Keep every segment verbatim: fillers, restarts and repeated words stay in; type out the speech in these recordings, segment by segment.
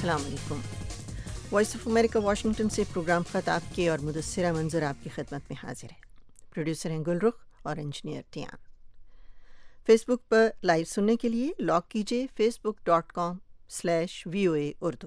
अस्सलाम वालेकुम। Voice of America Washington से प्रोग्राम ख़त आपके और मुदस्सिरा मंजर आपकी खिदमत में हाजिर है। प्रोड्यूसर हैं गुलरुख और इंजीनियर तियान। फेसबुक पर लाइव सुनने के लिए लॉग कीजिए Facebook dot com slash V O A Urdu.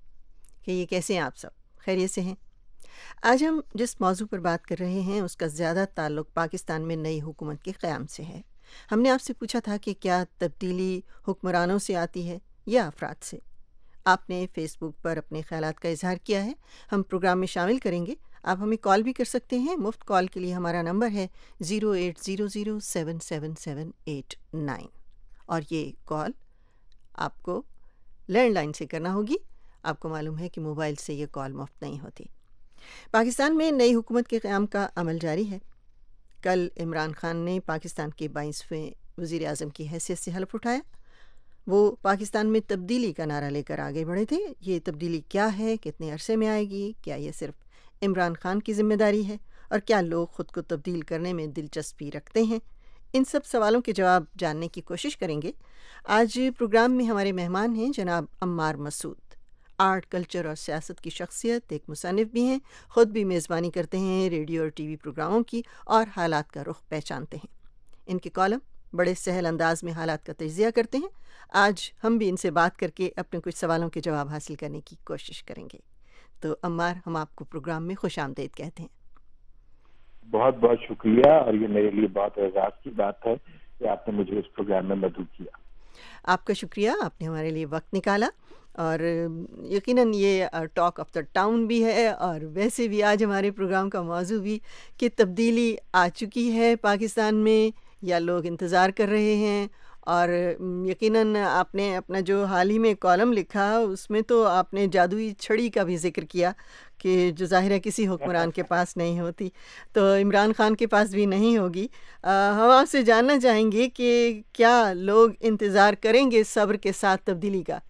कि ये कैसे हैं आप सब, खैरियत से हैं? आज हम जिस मौजू पर बात कर रहे हैं उसका ज़्यादा ताल्लुक़ पाकिस्तान में नई हुकूमत के क़याम से है। हमने आपसे पूछा था कि क्या तब्दीली हुक्मरानों से आती है या अफराद से। आपने फ़ेसबुक पर अपने ख़यालात का इजहार किया है, हम प्रोग्राम में शामिल करेंगे। आप हमें कॉल भी कर सकते हैं। मुफ्त कॉल के लिए हमारा नंबर है zero eight zero zero seven seven seven eight nine और ये कॉल आपको लैंडलाइन से करना होगी। आपको मालूम है कि मोबाइल से ये कॉल मुफ्त नहीं होती। पाकिस्तान में नई हुकूमत के क़याम का अमल जारी है। कल इमरान खान ने पाकिस्तान के बाईसवें वज़ीर आज़म की हैसियत से हलफ उठाया। वो पाकिस्तान में तब्दीली का नारा लेकर आगे बढ़े थे। ये तब्दीली क्या है, कितने अरसे में आएगी, क्या ये सिर्फ इमरान खान की ज़िम्मेदारी है और क्या लोग ख़ुद को तब्दील करने में दिलचस्पी रखते हैं? इन सब सवालों के जवाब जानने की कोशिश करेंगे। आज प्रोग्राम में हमारे मेहमान हैं जनाब अम्मार मसूद, आर्ट, कल्चर और सियासत की शख्सियत, एक मुसन्निफ़ भी हैं, ख़ुद भी मेज़बानी करते हैं रेडियो और टीवी प्रोग्रामों की और हालात का रुख पहचानते हैं। इनके कॉलम बड़े सहल अंदाज में हालात का तज्ज़िया करते हैं। आज हम भी इनसे बात करके अपने कुछ सवालों के जवाब हासिल करने की कोशिश करेंगे। तो अम्मार, हम आपको प्रोग्राम में खुश आमदीद कहते हैं। बहुत बहुत शुक्रिया, और ये मेरे लिए बहुत एजाज़ की बात है कि आपने मुझे इस प्रोग्राम में मदद किया। आपका शुक्रिया, आपने हमारे लिए वक्त निकाला। और यकीनन ये टॉक ऑफ द टाउन भी है और वैसे भी आज हमारे प्रोग्राम का मौजू भी कि तब्दीली आ चुकी है पाकिस्तान में या लोग इंतज़ार कर रहे हैं। और यकीनन आपने अपना जो हाल ही में कॉलम लिखा उसमें तो आपने जादुई छड़ी का भी जिक्र किया कि जो ज़ाहिर है किसी हुक्मरान के पास नहीं होती, तो इमरान खान के पास भी नहीं होगी। आ, हम आपसे जानना चाहेंगे कि क्या लोग इंतज़ार करेंगे सब्र के साथ तब्दीली का?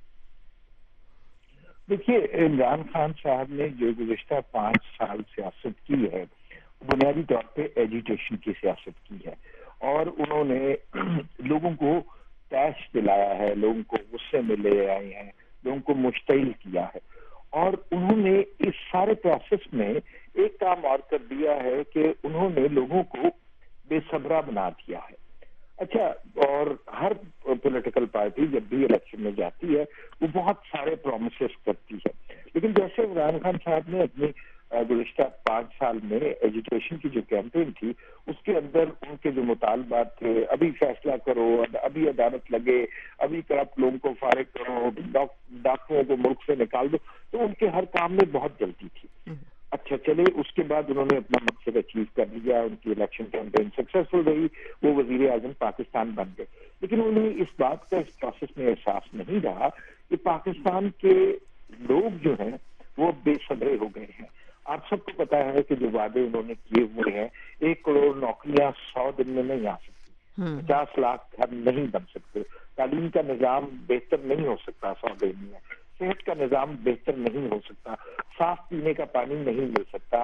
देखिए, इमरान खान साहब ने जो गुज़िश्ता पाँच साल सियासत की है, बुनियादी तौर पे एजुटेशन की सियासत की है और उन्होंने लोगों को टैक्स दिलाया है, लोगों को गुस्से में ले आए हैं, लोगों को मुश्तिल किया है। और उन्होंने इस सारे प्रोसेस में एक काम और कर दिया है कि उन्होंने लोगों को बेसब्रा बना दिया है। अच्छा, और हर पॉलिटिकल पार्टी जब भी इलेक्शन में जाती है वो बहुत सारे प्रॉमिसेस करती है, लेकिन जैसे इमरान खान साहब ने अपनी गुज़िश्ता पाँच साल में एजुकेशन की जो कैंपेन थी उसके अंदर उनके जो मुतालबात थे, अभी फैसला करो, अभी अदालत लगे, अभी करप्ट लोगों को फारिग करो, डॉक्टरों को मुल्क से निकाल दो, तो उनके हर काम में बहुत जल्दी थी। अच्छा चले, उसके बाद उन्होंने अपना मकसद अचीव कर लिया, उनकी इलेक्शन कैंपेन सक्सेसफुल रही, वो वजीर आजम पाकिस्तान बन गए। लेकिन उन्हें इस बात का इस प्रोसेस में एहसास नहीं रहा कि पाकिस्तान के लोग जो हैं वो बेसब्रे हो गए हैं। आप सबको पता है कि जो वादे उन्होंने किए हुए हैं, एक करोड़ नौकरियां सौ दिन में नहीं आ सकती, पचास लाख घर नहीं बन सकते, तालीम का निज़ाम बेहतर नहीं हो सकता सौ दिन में, सेहत का निज़ाम बेहतर नहीं हो सकता, साफ पीने का पानी नहीं मिल सकता,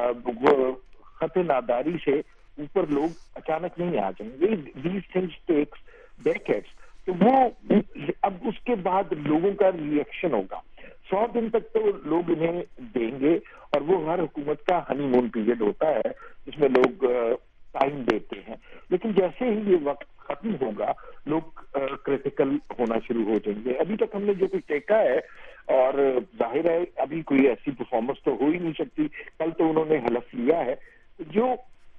खत नादारी से ऊपर लोग अचानक नहीं आ जाएंगे। These things takes decades. तो वो अब उसके बाद लोगों का रिएक्शन होगा। सौ दिन तक तो लोग इन्हें देंगे और वो हर हुकूमत का हनीमून पीरियड होता है जिसमें लोग टाइम देते हैं, लेकिन जैसे ही ये वक्त खत्म होगा लोग क्रिटिकल होना शुरू हो जाएंगे। अभी तक हमने जो कुछ देखा है, और जाहिर है अभी कोई ऐसी परफॉर्मेंस तो हो ही नहीं सकती, कल तो उन्होंने हलफ लिया है, जो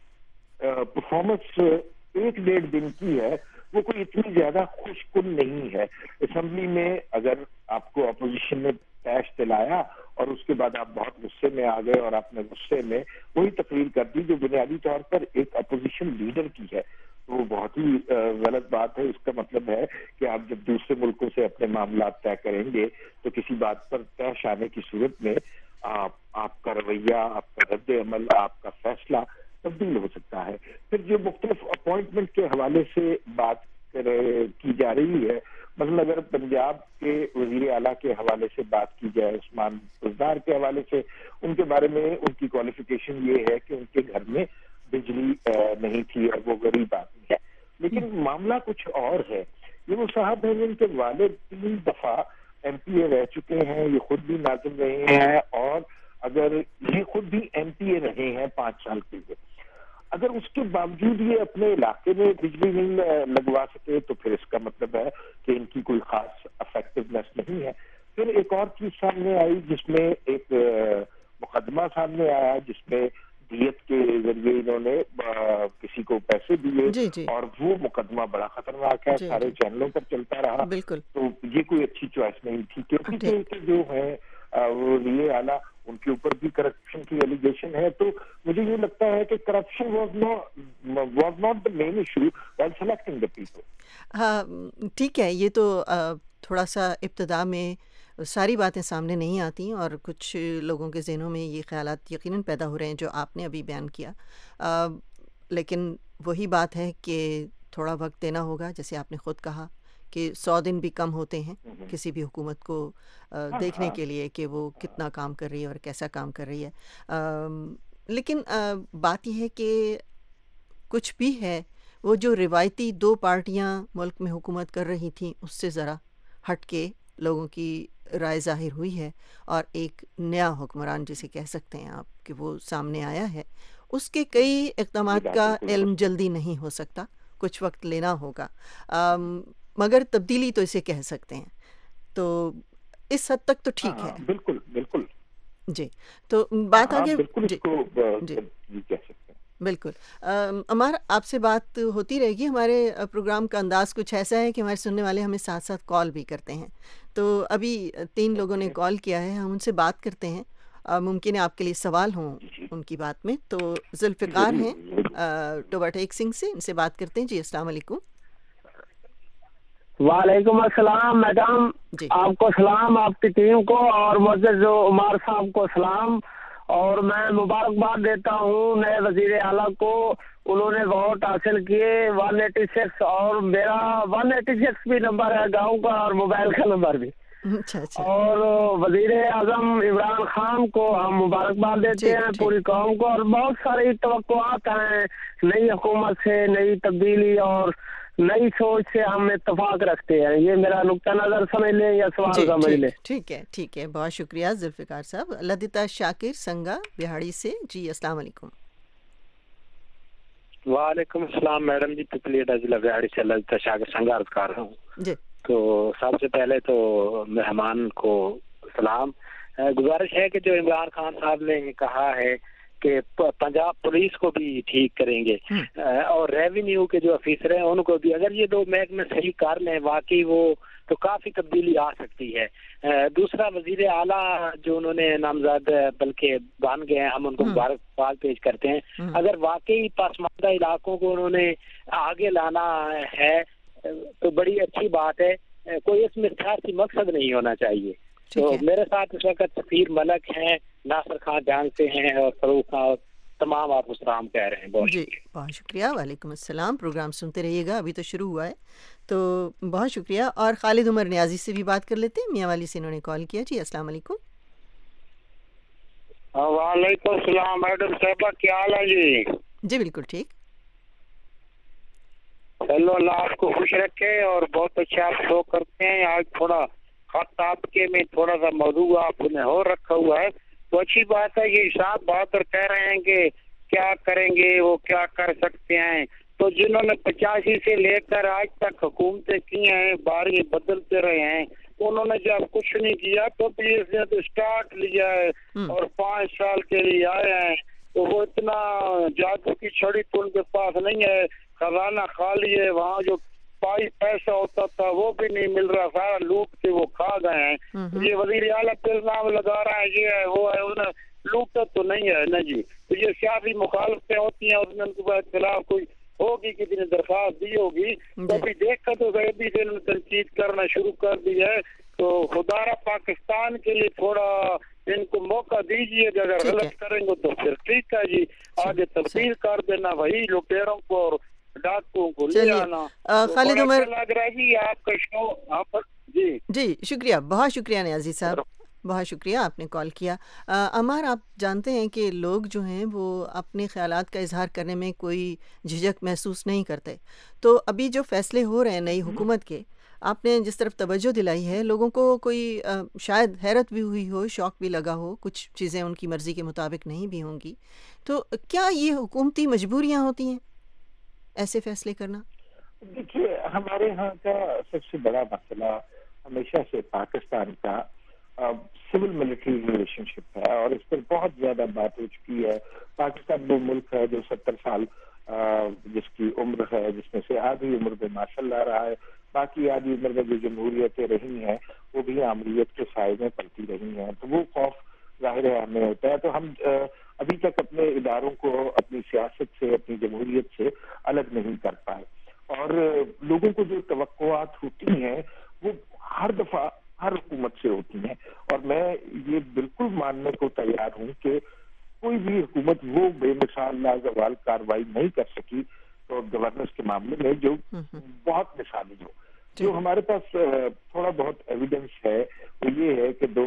परफॉर्मेंस एक डेढ़ दिन की है वो कोई इतनी ज्यादा खुशकुन नहीं है। असेंबली में अगर आपको अपोजिशन ने टैक्स दिलाया और उसके बाद आप बहुत गुस्से में आ गए और आपने गुस्से में वही तकरीर कर दी जो बुनियादी तौर पर एक अपोजिशन लीडर की है, तो वो बहुत ही गलत बात है। इसका मतलब है कि आप जब दूसरे मुल्कों से अपने मामला तय करेंगे तो किसी बात पर तय आने की सूरत में आप आपका रवैया, आपका रद्द अमल, आपका फैसला तब्दील हो सकता है। फिर जो मुख्तलिफ अपॉइंटमेंट के हवाले से बात की जा रही है, मतलब अगर पंजाब के वजीर आला के हवाले से बात की जाए, उस्मान बुज़दार के हवाले से, उनके बारे में उनकी क्वालिफिकेशन ये है कि उनके घर में बिजली नहीं थी और वो गरीब आदमी है। लेकिन मामला कुछ और है। ये वो साहब हैं जिनके वालिद तीन दफा ایم پی اے رہ چکے ہیں، یہ خود بھی ناظم رہے ہیں، اور اگر یہ خود بھی ایم پی اے رہے ہیں پانچ سال کے لیے، اگر اس کے باوجود یہ اپنے علاقے میں بجلی نہیں لگوا سکے تو پھر اس کا مطلب ہے کہ ان کی کوئی خاص افیکٹونیس نہیں ہے۔ پھر ایک اور چیز سامنے آئی جس میں ایک مقدمہ سامنے آیا جس میں دیت کے ذریعے انہوں نے کسی کو پیسے دیے، جی جی اور وہ مقدمہ بڑا خطرناک ہے، جی سارے جی چینلوں پر چلتا رہا، بالکل تو یہ کوئی اچھی چوائس نہیں تھی، کیونکہ ٹھیک کہ جو ہے وہ وزیر اعلیٰ ان کے اوپر بھی کرپشن کی ایلیگیشن ہے، تو مجھے یہ لگتا ہے کہ corruption was not was not the main issue while selecting the people. ہاں ٹھیک ہے، یہ تو تھوڑا سا ابتدا میں ساری باتیں سامنے نہیں آتی اور کچھ لوگوں کے ذہنوں میں یہ خیالات یقیناً پیدا ہو رہے ہیں جو آپ نے ابھی بیان کیا، آ, لیکن وہی بات ہے کہ تھوڑا وقت دینا ہوگا، جیسے آپ نے خود کہا کہ سو دن بھی کم ہوتے ہیں کسی بھی حکومت کو آ, دیکھنے کے لیے کہ وہ کتنا کام کر رہی ہے اور کیسا کام کر رہی ہے، آ, لیکن آ, بات یہ ہے کہ کچھ بھی ہے وہ جو روایتی دو پارٹیاں ملک میں حکومت کر رہی تھیں اس سے ذرا ہٹ کے لوگوں کی رائے ظاہر ہوئی ہے، اور ایک نیا حکمران جسے کہہ سکتے ہیں آپ کہ وہ سامنے آیا ہے، اس کے کئی اقدامات کا علم جلدی نہیں ہو سکتا، کچھ وقت لینا ہوگا، آم، مگر تبدیلی تو اسے کہہ سکتے ہیں، تو اس حد تک تو ٹھیک ہے۔ بالکل بالکل جی تو بات آگے بالکل جی اس کو جی کہہ سکتے ہیں۔ بالکل عمار، آپ سے بات ہوتی رہے گی، ہمارے پروگرام کا انداز کچھ ایسا ہے کہ ہمارے سننے والے ہمیں ساتھ ساتھ کال بھی کرتے ہیں، تو ابھی تین لوگوں نے کال کیا ہے، ہم ان سے بات کرتے ہیں، ممکن ہے آپ کے لیے سوال ہوں ان کی بات میں، تو ذوالفقار ہیں ٹوبا ٹیک سنگھ سے، ان سے بات کرتے ہیں۔ جی السلام علیکم۔ وعلیکم السلام میڈم، جی آپ کو سلام، آپ کی ٹیم کو، اور معزز عمار صاحب کو سلام، اور میں مبارکباد دیتا ہوں نئے وزیر اعلیٰ کو، انہوں نے ووٹ حاصل کیے ون ایٹی سکس، اور میرا ون ایٹی سکس بھی نمبر ہے گاؤں کا اور موبائل کا نمبر بھی، اچھا اچھا اور وزیر اعظم عمران خان کو ہم مبارکباد دیتے ہیں پوری قوم کو، اور بہت ساری توقعات ہیں نئی حکومت سے، نئی تبدیلی اور نئی سوچ سے ہم اتفاق رکھتے ہیں، یہ میرا نقطہ نظر سمجھ لیں یا سوال سمجھ لیں۔ ٹھیک ہے ٹھیک ہے، بہت شکریہ ذوالفقار صاحب۔ لدیتا شاکر سنگا بہاڑی سے، جی السلام علیکم۔ وعلیکم السلام میڈم جی، پپلی ضلع بہاڑی سے لدیتا شاکر سنگا عرض کر رہا ہوں۔ جی تو سب سے پہلے تو مہمان کو سلام، گزارش ہے کہ جو عمران خان صاحب نے کہا ہے کہ پنجاب پولیس کو بھی ٹھیک کریں گے اور ریونیو کے جو افیسر ہیں ان کو بھی، اگر یہ دو محکمے صحیح کر لیں واقعی وہ تو کافی تبدیلی آ سکتی ہے۔ دوسرا، وزیر اعلیٰ جو انہوں نے نامزد بلکہ بن گئے ہیں، ہم ان کو مبارکباد پیش کرتے ہیں، اگر واقعی پسماندہ علاقوں کو انہوں نے آگے لانا ہے تو بڑی اچھی بات ہے، کوئی اس میں سیاسی مقصد نہیں ہونا چاہیے۔ تو میرے ساتھ اس وقت سفیر ملک ہیں، ناصر خان جان سے ہیں، اور فروخ خان، تمام آپ السلام کہہ رہے ہیں۔ بہت جی بہت شکریہ، وعلیکم السلام۔ پروگرام سنتے رہیے گا، ابھی تو شروع ہوا ہے، تو بہت شکریہ۔ اور خالد عمر نیازی سے بھی بات کر لیتے ہیں، میاں والی سے انہوں نے کال کیا۔ جی السلام علیکم۔ وعلیکم السلام میڈم صاحبہ، کیا حال ہے جی؟ جی بالکل ٹھیک۔ چلو اللہ آپ کو خوش رکھے، اور بہت اچھا آپ شو کرتے ہیں۔ آج تھوڑا خط آپ کے میں تھوڑا سا موضوع آپ نے اور رکھا ہوا ہے، تو اچھی بات ہے۔ یہ صاحب بہتر کہہ رہے ہیں کہ کیا کریں گے، وہ کیا کر سکتے ہیں، تو جنہوں نے پچاسی سے لے کر آج تک حکومتیں کی ہیں، باری بدلتے رہے ہیں، انہوں نے جب کچھ نہیں کیا تو پولیس نے تو اسٹارٹ لیا ہے اور پانچ سال کے لیے آئے ہیں، تو وہ اتنا جادو کی چھڑی تو ان کے پاس نہیں ہے، خزانہ خالی ہے، وہاں جو پائی پیسہ ہوتا تھا وہ بھی نہیں مل رہا، سارا لوٹ کے وہ کھا گئے ہیں۔ یہ وزیر اعلیٰ پہ الزام لگا رہا ہے یہ ہے وہ ہے، انہیں لوٹا تو نہیں ہے نا جی، تو یہ سیاسی مخالفتیں ہوتی ہیں، اس میں ان کے خلاف کوئی ہوگی، کسی نے درخواست دی ہوگی، تو ابھی دیکھ کر تو ابھی سے تنقید کرنا شروع کر دی ہے، تو خدارہ پاکستان کے لیے تھوڑا ان کو موقع دیجیے، اگر غلط کریں گے تو پھر ٹھیک ہے جی، آگے تبدیل کر دینا، وہی لوٹیروں کو اور ڈاکوں کو لے آنا۔ خالد عمر لگ رہا ہے جی آپ کا شو آپ جی جی شکریہ، بہت شکریہ نیازی صاحب، بہت شکریہ آپ نے کال کیا۔ عمار، آپ جانتے ہیں کہ لوگ جو ہیں وہ اپنے خیالات کا اظہار کرنے میں کوئی جھجک محسوس نہیں کرتے، تو ابھی جو فیصلے ہو رہے ہیں نئی حکومت کے، آپ نے جس طرف توجہ دلائی ہے، لوگوں کو کوئی شاید حیرت بھی ہوئی ہو، شوق بھی لگا ہو، کچھ چیزیں ان کی مرضی کے مطابق نہیں بھی ہوں گی، تو کیا یہ حکومتی مجبوریاں ہوتی ہیں ایسے فیصلے کرنا؟ دیکھیے، ہمارے یہاں کا سب سے بڑا مسئلہ ہمیشہ سے پاکستان کا سول ملٹری ریلیشن شپ ہے، اور اس پر بہت زیادہ بات ہو چکی ہے. پاکستان وہ ملک ہے جو ستر سال جس کی عمر ہے، جس میں سے آدھی عمر میں ماشاء اللہ رہا ہے، باقی آدھی عمر میں جو جمہوریتیں رہی ہیں وہ بھی آمریت کے سائے میں پلتی رہی ہیں. تو وہ خوف ظاہر ہے ہمیں ہوتا ہے. تو ہم ابھی تک اپنے اداروں کو اپنی سیاست سے، اپنی جمہوریت سے الگ نہیں کر پائے، اور لوگوں کو جو توقعات ہوتی ہیں وہ ہر دفعہ ہر حکومت سے ہوتی ہیں. اور میں یہ بالکل ماننے کو تیار ہوں کہ کوئی بھی حکومت وہ بے مثال لازوال کارروائی نہیں کر سکی تو گورننس کے معاملے میں جو بہت مثالی ہو. جو ہمارے پاس تھوڑا بہت ایویڈنس ہے وہ یہ ہے کہ دو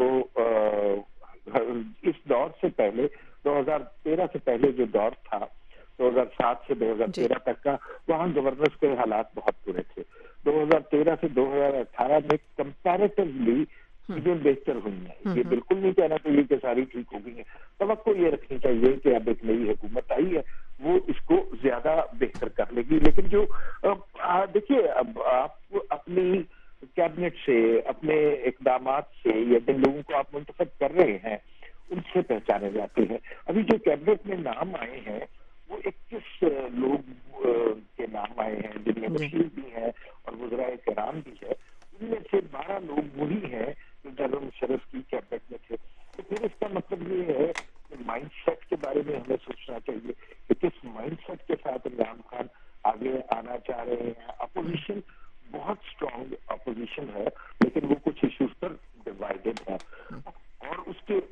اس دور سے پہلے، دو ہزار تیرہ سے پہلے جو دور تھا، دو ہزار سات سے دو ہزار تیرہ تک کا، وہاں گورننس کے حالات بہت برے تھے. دو ہزار تیرہ سے دو ہزار اٹھارہ میں کمپیریٹیولی چیزیں بہتر ہوئی ہیں. یہ بالکل نہیں کہنا چاہیے کہ ساری ٹھیک ہو گئی ہیں. توقع یہ رکھنی چاہیے کہ اب ایک نئی حکومت آئی ہے، وہ اس کو زیادہ بہتر کر لے گی. لیکن جو دیکھیے، اب آپ اپنی کیبنٹ سے، اپنے اقدامات سے، یا جن لوگوں کو آپ منتخب کر رہے ہیں ان سے پہچانے جاتے ہیں. ابھی جو کیبنٹ میں نام آئے ہیں وہ اکیس لوگ کے نام آئے ہیں، جن میں وکیل بھی ہیں اور وزرائے کرام بھی ہے. ان میں سے بارہ لوگ وہی ہیں جو جنرل مشرف کی کیبنٹ میں تھے. تو پھر اس کا مطلب یہ ہے کہ مائنڈ سیٹ کے بارے میں ہمیں سوچنا چاہیے کہ کس مائنڈ سیٹ کے ساتھ عمران خان آگے آنا چاہ رہے ہیں. اپوزیشن بہت اسٹرانگ اپوزیشن ہے، لیکن وہ کچھ ایشوز پر ڈیوائیڈڈ ہے، اور اس کے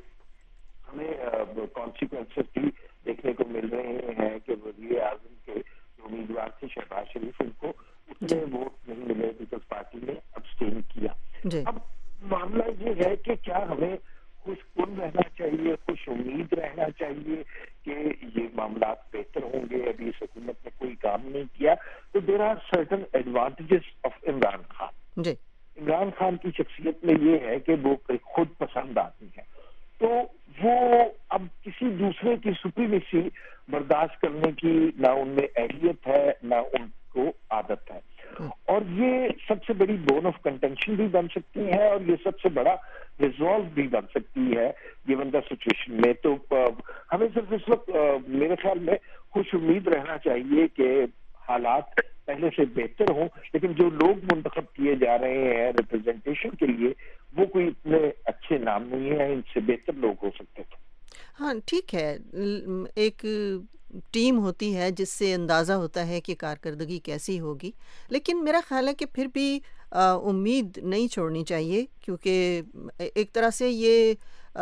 ہمیں کانسیکوینسز بھی دیکھنے کو مل رہے ہیں کہ وزیر اعظم کے جو امیدوار تھے شہباز شریف، ان کو اتنے ووٹ نہیں ملے بیکاز پارٹی نے ابسٹین کیا. اب معاملہ یہ ہے کہ کیا ہمیں خوش کن رہنا چاہیے، خوش امید رہنا چاہیے کہ یہ معاملات بہتر ہوں گے. ابھی اس حکومت نے کوئی کام نہیں کیا. تو there are certain advantages of Imran Khan. Imran Khan کی شخصیت میں یہ ہے کہ وہ خود پسند آدمی ہے، تو وہ اب کسی دوسرے کی سپریمیسی برداشت کرنے کی نہ ان میں اہلیت ہے، نہ ان کو عادت ہے. اور یہ سب سے بڑی بون آف کنٹینشن بھی بن سکتی ہے، اور یہ سب سے بڑا ریزالو بھی بن سکتی ہے گیون دا سچویشن میں. تو ہمیں صرف اس وقت میرے خیال میں خوش امید رہنا چاہیے کہ حالات پہلے سے بہتر ہوں. لیکن جو لوگ منتخب کیے جا رہے ہیں ریپرزینٹیشن کے لیے، وہ کوئی اتنے اچھے نام نہیں ہیں، ان سے بہتر لوگ ہو سکتے تھے. ہاں ٹھیک ہے، ایک ٹیم ہوتی ہے جس سے اندازہ ہوتا ہے کہ کارکردگی کیسی ہوگی، لیکن میرا خیال ہے کہ پھر بھی امید نہیں چھوڑنی چاہیے، کیونکہ ایک طرح سے یہ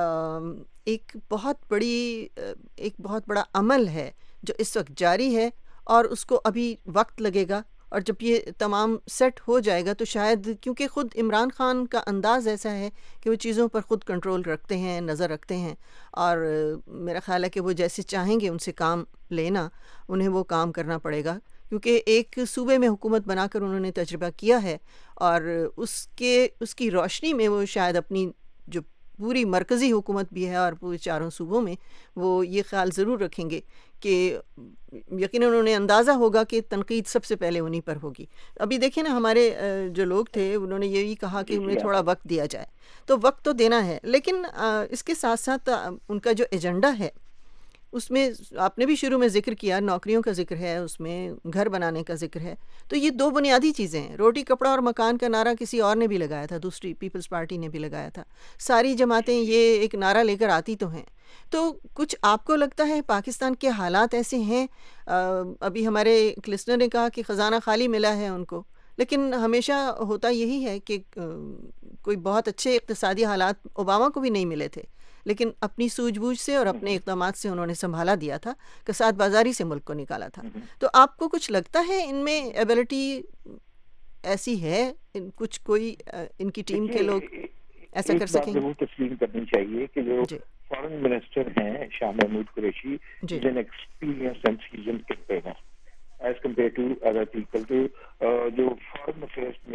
ایک بہت بڑی ایک بہت بڑا عمل ہے جو اس وقت جاری ہے، اور اس کو ابھی وقت لگے گا. اور جب یہ تمام سیٹ ہو جائے گا تو شاید، کیونکہ خود عمران خان کا انداز ایسا ہے کہ وہ چیزوں پر خود کنٹرول رکھتے ہیں، نظر رکھتے ہیں، اور میرا خیال ہے کہ وہ جیسے چاہیں گے ان سے کام لینا، انہیں وہ کام کرنا پڑے گا، کیونکہ ایک صوبے میں حکومت بنا کر انہوں نے تجربہ کیا ہے، اور اس کے اس کی روشنی میں وہ شاید اپنی جو پوری مرکزی حکومت بھی ہے اور پورے چاروں صوبوں میں وہ یہ خیال ضرور رکھیں گے کہ یقیناً انہوں نے اندازہ ہوگا کہ تنقید سب سے پہلے انہی پر ہوگی. ابھی دیکھیں نا، ہمارے جو لوگ تھے انہوں نے یہی کہا کہ انہیں تھوڑا وقت دیا جائے، تو وقت تو دینا ہے، لیکن اس کے ساتھ ساتھ ان کا جو ایجنڈا ہے اس میں آپ نے بھی شروع میں ذکر کیا، نوکریوں کا ذکر ہے، اس میں گھر بنانے کا ذکر ہے. تو یہ دو بنیادی چیزیں ہیں. روٹی کپڑا اور مکان کا نعرہ کسی اور نے بھی لگایا تھا، دوسری پیپلز پارٹی نے بھی لگایا تھا. ساری جماعتیں یہ ایک نعرہ لے کر آتی تو ہیں. تو کچھ آپ کو لگتا ہے پاکستان کے حالات ایسے ہیں؟ ابھی ہمارے ایک لسنر نے کہا کہ خزانہ خالی ملا ہے ان کو، لیکن ہمیشہ ہوتا یہی ہے کہ کوئی بہت اچھے اقتصادی حالات اوباما کو بھی نہیں ملے تھے، لیکن اپنی سوجھ بوجھ سے اور اپنے اقدامات سے انہوں نے سنبھالا دیا تھا، کساد بازاری سے ملک کو نکالا تھا. تو آپ کو کچھ لگتا ہے ان میں ایبلٹی ایسی ہے، کچھ کوئی ان کی ٹیم کے لوگ ایسا کر سکیں؟ ضرور تسلیم کرنی چاہیے کہ جو فارن منسٹر ہیں شاہ محمود قریشی، ان experience and seasoned campaigner as compare to other people. تو جو فارن افیئرس میں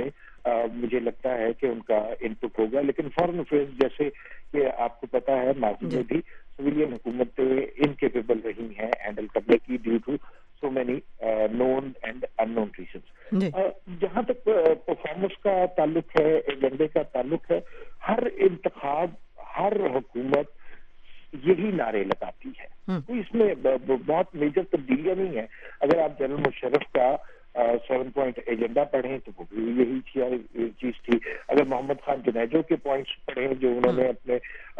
مجھے لگتا ہے کہ ان کا انپٹ ہوگا. لیکن فارن افیئرز جیسے کہ آپ کو پتا ہے ماضی میں بھی سویلین حکومتیں انکیپیبل رہی ہیں ہینڈل کرنے کی due to so many known and unknown reasons. جہاں تک پرفارمنس کا تعلق ہے, ایجنڈے کا تعلق ہے, ہر انتخاب ہر حکومت یہی نعرے لگاتی ہے. تو اس میں بہت میجر تبدیلیاں نہیں ہیں. اگر آپ جنرل مشرف کا سیون پوائنٹ ایجنڈا پڑھیں تو وہ بھی یہی چیز تھی. اگر محمد خان جنیجو کے پوائنٹس پڑھیں جو انہوں نے اپنے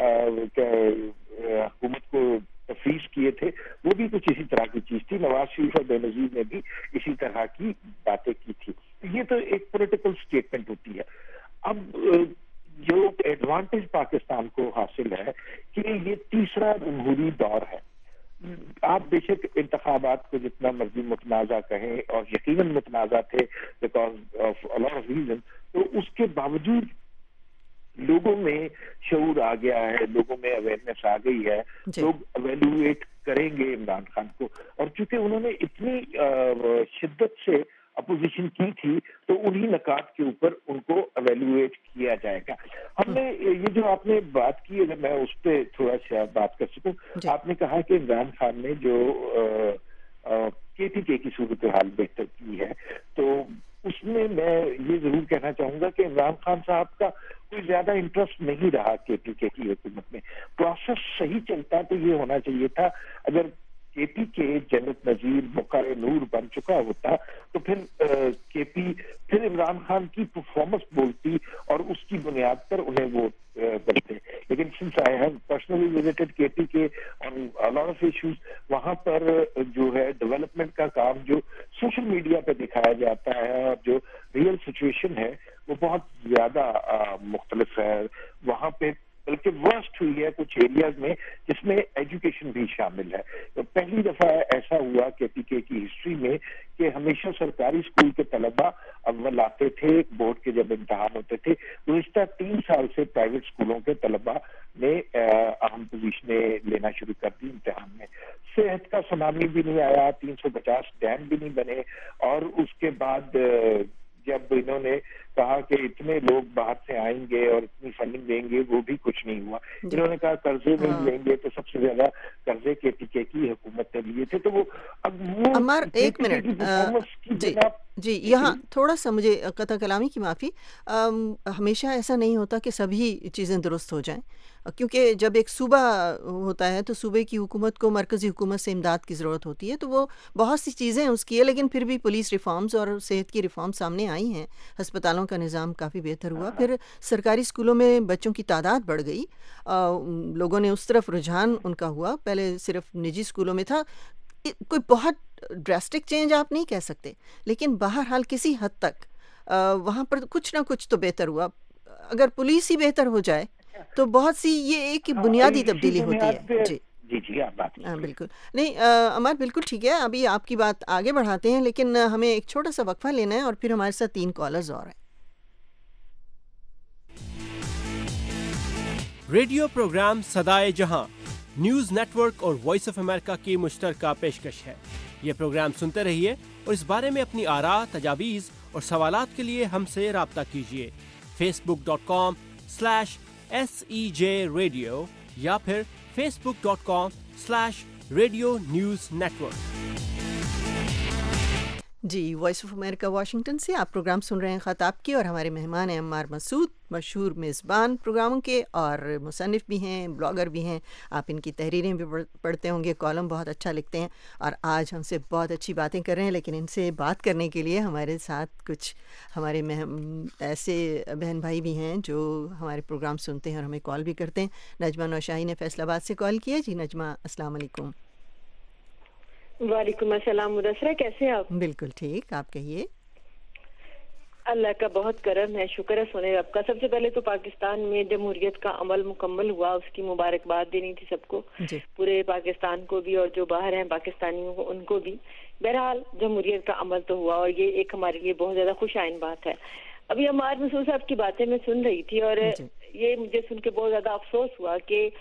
حکومت کو تفویض کیے تھے وہ بھی کچھ اسی طرح کی چیز تھی. نواز شریف اور بے نظیر نے بھی اسی طرح کی باتیں کی تھی. یہ تو ایک پولیٹیکل اسٹیٹمنٹ ہوتی ہے. اب جو ایڈوانٹیج پاکستان کو حاصل ہے کہ یہ تیسرا جمہوری دور ہے. آپ بے شک انتخابات کو جتنا مرضی متنازع کہیں اور یقیناً متنازع تھے because of a lot of reason, تو اس کے باوجود لوگوں میں شعور آ گیا ہے, لوگوں میں اویئرنیس آ گئی ہے. لوگ ایویلویٹ کریں گے عمران خان کو, اور چونکہ انہوں نے اتنی شدت سے اپوزیشن کی تھی تو انہی نکات کے اوپر ان کو ایویلویٹ کیا جائے گا. ہم نے یہ جو آپ نے بات کی, اگر میں اس پہ تھوڑا سا بات کر سکوں, آپ نے کہا کہ عمران خان نے جو کے پی کے کی صورتحال بہتر کی ہے, تو اس میں میں یہ ضرور کہنا چاہوں گا کہ عمران خان صاحب کا کوئی زیادہ انٹرسٹ نہیں رہا کے پی کے کی حکومت میں. پروسیس صحیح چلتا تو یہ ہونا چاہیے تھا. اگر کے پی کے جنت نظیر بقائے نور بن چکا ہوتا تو پھر کے پی پھر عمران خان کی پرفارمنس بولتی اور اس کی بنیاد پر انہیں ووٹ کرتے. لیکن since I have personally visited K P کے آن ا لاٹ آف ایشوز, وہاں پر جو ہے ڈیولپمنٹ کا کام جو سوشل میڈیا پہ دکھایا جاتا ہے اور جو ریئل سچویشن ہے وہ بہت زیادہ مختلف ہے. وہاں پہ بلکہ ورسٹ ہوئی ہے کچھ ایریاز میں جس میں ایجوکیشن بھی شامل ہے. تو پہلی دفعہ ایسا ہوا کے پی کے کی ہسٹری میں کہ ہمیشہ سرکاری اسکول کے طلباء اول آتے تھے بورڈ کے جب امتحان ہوتے تھے. گزشتہ تین سال سے پرائیویٹ اسکولوں کے طلباء نے اہم پوزیشنیں لینا شروع کر دی امتحان میں. صحت کا سونامی بھی نہیں آیا, تین سو پچاس ڈیم بھی نہیں بنے, اور اس کے بعد جب انہوں نے کہا کہ اتنے لوگ باہر سے آئیں گے اور اتنی فنڈنگ دیں گے وہ بھی کچھ نہیں ہوا. انہوں نے کہا قرضے نہیں لیں گے, تو سب سے زیادہ قرضے کے پی کے کی حکومت نے لیے تھے. تو وہ اب وہ عمار ایک منٹ جی جی یہاں تھوڑا سا مجھے قطع کلامی کی معافی. ہمیشہ ایسا نہیں ہوتا کہ سبھی چیزیں درست ہو جائیں, کیونکہ جب ایک صوبہ ہوتا ہے تو صوبے کی حکومت کو مرکزی حکومت سے امداد کی ضرورت ہوتی ہے, تو وہ بہت سی چیزیں اس کی ہے. لیکن پھر بھی پولیس ریفارمز اور صحت کی ریفارم سامنے آئی ہیں, ہسپتالوں کا نظام کافی بہتر ہوا, پھر سرکاری اسکولوں میں بچوں کی تعداد بڑھ گئی, لوگوں نے اس طرف رجحان ان کا ہوا. پہلے صرف نجی اسکولوں میں تھا. کوئی بہت ڈراسٹک چینج آپ نہیں کہہ سکتے, لیکن بہرحال کسی حد تک وہاں پر کچھ نہ کچھ تو بہتر ہوا. اگر پولیس ہی بہتر ہو جائے تو بہت سی یہ ایک بنیادی تبدیلی ہوتی ہے. جی جی جی آپ بات ہاں بالکل نہیں عمار, بالکل ٹھیک ہے. ابھی آپ کی بات آگے بڑھاتے ہیں, لیکن ہمیں ایک چھوٹا سا وقفہ لینا ہے اور پھر ہمارے ساتھ تین کالرز اور ہیں. ریڈیو پروگرام صدائے جہاں نیوز نیٹ ورک اور وائس آف امریکہ کی مشترکہ پیشکش ہے. یہ پروگرام سنتے رہیے اور اس بارے میں اپنی آراء, تجاویز اور سوالات کے لیے ہم سے رابطہ کیجیے. Facebook dot com slash S E J radio یا پھر Facebook dot com slash radio news network. جی وائس آف امریکہ واشنگٹن سے آپ پروگرام سن رہے ہیں خطاب کی, اور ہمارے مہمان ہیں عمار مسعود, مشہور میزبان پروگراموں کے اور مصنف بھی ہیں, بلاگر بھی ہیں. آپ ان کی تحریریں بھی پڑھتے ہوں گے, کالم بہت اچھا لکھتے ہیں, اور آج ہم سے بہت اچھی باتیں کر رہے ہیں. لیکن ان سے بات کرنے کے لیے ہمارے ساتھ کچھ ہمارے ایسے بہن بھائی بھی ہیں جو ہمارے پروگرام سنتے ہیں اور ہمیں کال بھی کرتے ہیں. نجمہ نوشاہی نے فیصل آباد سے کال کیا. جی نجمہ السلام علیکم. وعلیکم السلام مدثرہ, کیسے آپ؟ بالکل ٹھیک, آپ کہیے. اللہ کا بہت کرم ہے, شکر ہے سونے رب کا. سب سے پہلے تو پاکستان میں جمہوریت کا عمل مکمل ہوا, اس کی مبارکباد دینی تھی سب کو, جی. پورے پاکستان کو بھی اور جو باہر ہیں پاکستانیوں کو ان کو بھی. بہرحال جمہوریت کا عمل تو ہوا, اور یہ ایک ہمارے لیے بہت زیادہ خوش آئند بات ہے. ابھی عمار مسعود صاحب کی باتیں میں سن رہی تھی, اور جی. یہ مجھے سن کے بہت زیادہ افسوس ہوا کہ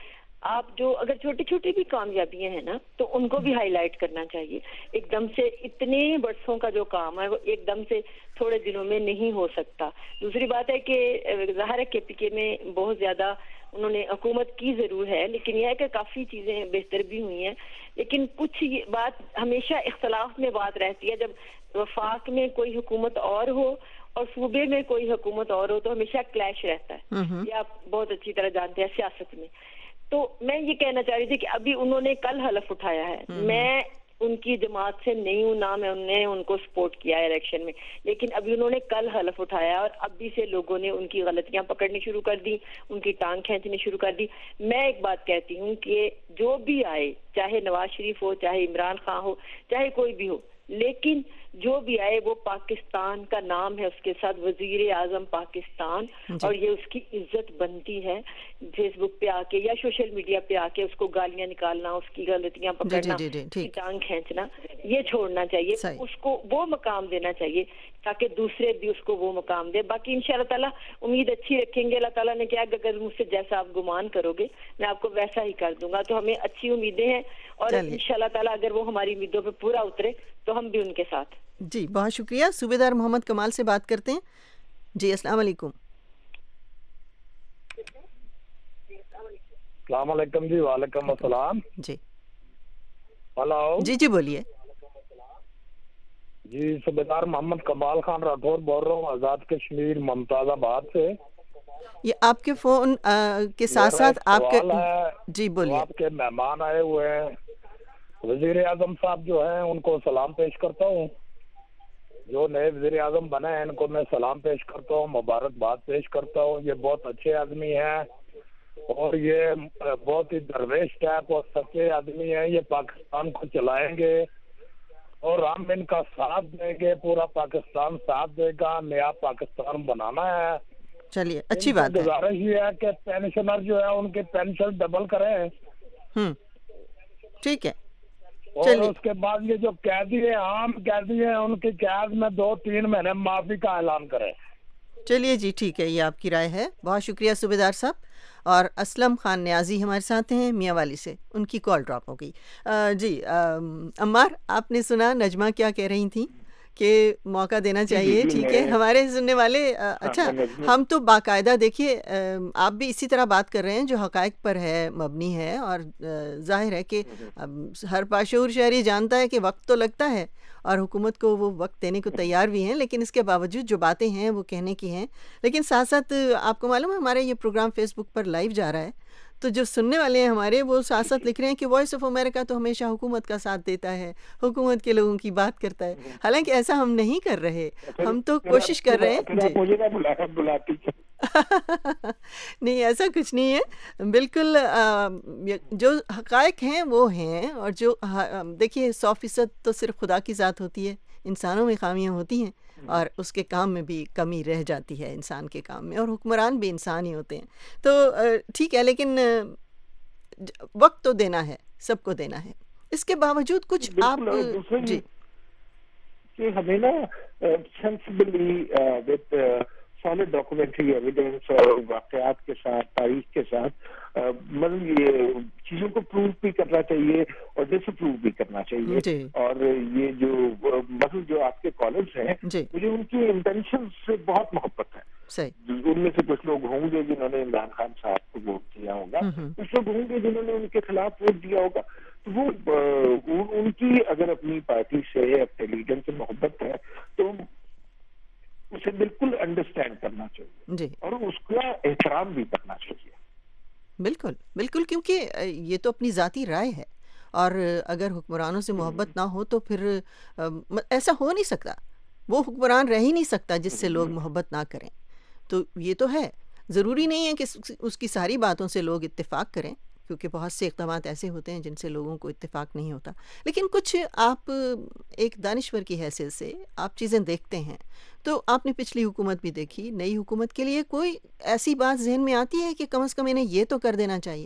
آپ جو اگر چھوٹی چھوٹی بھی کامیابیاں ہیں نا تو ان کو بھی ہائی لائٹ کرنا چاہیے. ایک دم سے اتنے برسوں کا جو کام ہے وہ ایک دم سے تھوڑے دنوں میں نہیں ہو سکتا. دوسری بات ہے کہ ظاہر ہے کے پی کے میں بہت زیادہ انہوں نے حکومت کی ضرور ہے, لیکن یہ ہے کہ کافی چیزیں بہتر بھی ہوئی ہیں. لیکن کچھ بات ہمیشہ اختلاف میں بات رہتی ہے, جب وفاق میں کوئی حکومت اور ہو اور صوبے میں کوئی حکومت اور ہو تو ہمیشہ کلیش رہتا ہے. یہ آپ بہت اچھی طرح جانتے ہیں سیاست میں. تو میں یہ کہنا چاہ رہی تھی کہ ابھی انہوں نے کل حلف اٹھایا ہے, میں ان کی جماعت سے نہیں ہوں, نہ میں انہوں نے ان کو سپورٹ کیا ہے الیکشن میں, لیکن ابھی انہوں نے کل حلف اٹھایا اور ابھی سے لوگوں نے ان کی غلطیاں پکڑنی شروع کر دی, ان کی ٹانگ کھینچنی شروع کر دی. میں ایک بات کہتی ہوں کہ جو بھی آئے, چاہے نواز شریف ہو, چاہے عمران خان ہو, چاہے کوئی بھی ہو, لیکن جو بھی آئے وہ پاکستان کا نام ہے اس کے ساتھ, وزیر اعظم پاکستان, اور یہ اس کی عزت بنتی ہے فیس بک پہ آ کے یا سوشل میڈیا پہ آ کے اس کو گالیاں نکالنا, اس کی غلطیاں پکڑنا, ٹانگ کھینچنا, یہ چھوڑنا چاہیے. اس کو وہ مقام دینا چاہیے تاکہ دوسرے بھی اس کو وہ مقام دے. باقی انشاءاللہ تعالیٰ امید اچھی رکھیں گے. اللہ تعالیٰ نے کیا کہ اگر مجھ سے جیسا آپ گمان کرو گے میں آپ کو ویسا ہی کر دوں گا. تو ہمیں اچھی امیدیں ہیں اور انشاءاللہ تعالیٰ اگر وہ ہماری امیدوں پہ پورا اترے تو ہم بھی ان کے ساتھ. جی بہت شکریہ. صوبیدار محمد کمال سے بات کرتے ہیں. جی السلام علیکم. السلام علیکم. جی وعلیکم السلام. جی ہلو. جی جی بولیے. جی صوبیدار محمد کمال خان راٹھور بول رہا ہوں آزاد کشمیر ممتاز آباد سے. یہ آپ کے فون کے ساتھ ساتھ آپ کے جی بولیے. آپ کے مہمان آئے ہوئے ہیں, وزیر اعظم صاحب جو ہیں ان کو سلام پیش کرتا ہوں. جو نئے وزیر اعظم بنے ہیں ان کو میں سلام پیش کرتا ہوں, مبارکباد پیش کرتا ہوں. یہ بہت اچھے آدمی ہیں اور یہ بہت ہی درویش ٹائپ اور سچے آدمی ہیں. یہ پاکستان کو چلائیں گے اور ہم ان کا ساتھ دیں گے, پورا پاکستان ساتھ دے گا. نیا پاکستان بنانا ہے. چلیے اچھی بات ہے. گزارش یہ ہے کہ پینشنر جو ہے ان کی پینشن ڈبل کریں. ہوں ٹھیک ہے. اور اس کے بعد یہ جو قیدی ہیں, عام قیدی ہیں, ان کی قید میں دو تین مہینے معافی کا اعلان کریں. چلیے جی ٹھیک ہے, یہ آپ کی رائے ہے. بہت شکریہ صوبیدار صاحب. اور اسلم خان نیازی ہمارے ساتھ ہیں میاں والی سے, ان کی کال ڈراپ ہو گئی. جی عمار, آپ نے سنا نجمہ کیا کہہ رہی تھیں کہ موقع دینا چاہیے. ٹھیک ہے, ہمارے سننے والے اچھا ہم تو باقاعدہ دیکھیے آپ بھی اسی طرح بات کر رہے ہیں جو حقائق پر ہے مبنی ہے, اور ظاہر ہے کہ ہر باشعور شہری جانتا ہے کہ وقت تو لگتا ہے اور حکومت کو وہ وقت دینے کو تیار بھی ہیں, لیکن اس کے باوجود جو باتیں ہیں وہ کہنے کی ہیں. لیکن ساتھ ساتھ آپ کو معلوم ہے ہمارا یہ پروگرام فیس بک پر لائیو جا رہا ہے, تو جو سننے والے ہیں ہمارے وہ ساتھ ساتھ لکھ رہے ہیں کہ وائس آف امریکہ تو ہمیشہ حکومت کا ساتھ دیتا ہے, حکومت کے لوگوں کی بات کرتا ہے. حالانکہ ایسا ہم نہیں کر رہے, ہم تو کوشش کر رہے ہیں. نہیں ایسا کچھ نہیں ہے, بالکل جو حقائق ہیں وہ ہیں. اور جو دیکھیے سو فیصد تو صرف خدا کی ذات ہوتی ہے, انسانوں میں خامیاں ہوتی ہیں اور اس کے کام میں بھی کمی رہ جاتی ہے انسان کے کام میں, اور حکمران بھی انسان ہی ہوتے ہیں. تو ٹھیک ہے, لیکن وقت تو دینا ہے, سب کو دینا ہے. اس کے باوجود کچھ آپ جی کہ ہمیں نا sensibly with solid documentary evidence اور واقعات کے ساتھ, تاریخ کے ساتھ, مطلب یہ چیزوں کو پروو بھی کرنا چاہیے اور ڈس اپروو بھی کرنا چاہیے. اور یہ جو مطلب جو آپ کے کالرز ہیں مجھے ان کی انٹینشن سے بہت محبت ہے. ان میں سے کچھ لوگ ہوں گے جنہوں نے عمران خان صاحب کو ووٹ دیا ہوگا, کچھ لوگ ہوں گے جنہوں نے ان کے خلاف ووٹ دیا ہوگا. تو وہ ان کی اگر اپنی پارٹی سے, اپنے لیڈر سے محبت ہے تو اسے بالکل انڈرسٹینڈ کرنا چاہیے جی, اور اس کا احترام بھی کرنا چاہیے. بالکل بالکل, کیونکہ یہ تو اپنی ذاتی رائے ہے, اور اگر حکمرانوں سے محبت نہ ہو تو پھر ایسا ہو نہیں سکتا. وہ حکمران رہ ہی نہیں سکتا جس سے لوگ محبت نہ کریں. تو یہ تو ہے, ضروری نہیں ہے کہ اس کی ساری باتوں سے لوگ اتفاق کریں, کیونکہ بہت سے اقدامات ایسے ہوتے ہیں جن سے لوگوں کو اتفاق نہیں ہوتا. لیکن کچھ آپ ایک دانشور کی حیثیت سے آپ چیزیں دیکھتے ہیں, تو آپ نے پچھلی حکومت بھی دیکھی, نئی حکومت کے لیے کوئی ایسی بات ذہن میں آتی ہے کہ کم از کم انہیں یہ تو کر دینا چاہیے؟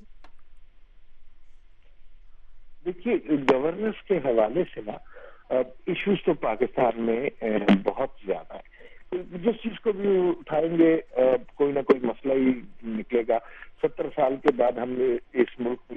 دیکھیے گورننس کے حوالے سے نا ایشوز تو پاکستان میں بہت زیادہ ہے. جس چیز کو بھی اٹھائیں گے کوئی نہ کوئی مسئلہ ہی نکلے گا. ستر سال کے بعد ہم نے اس ملک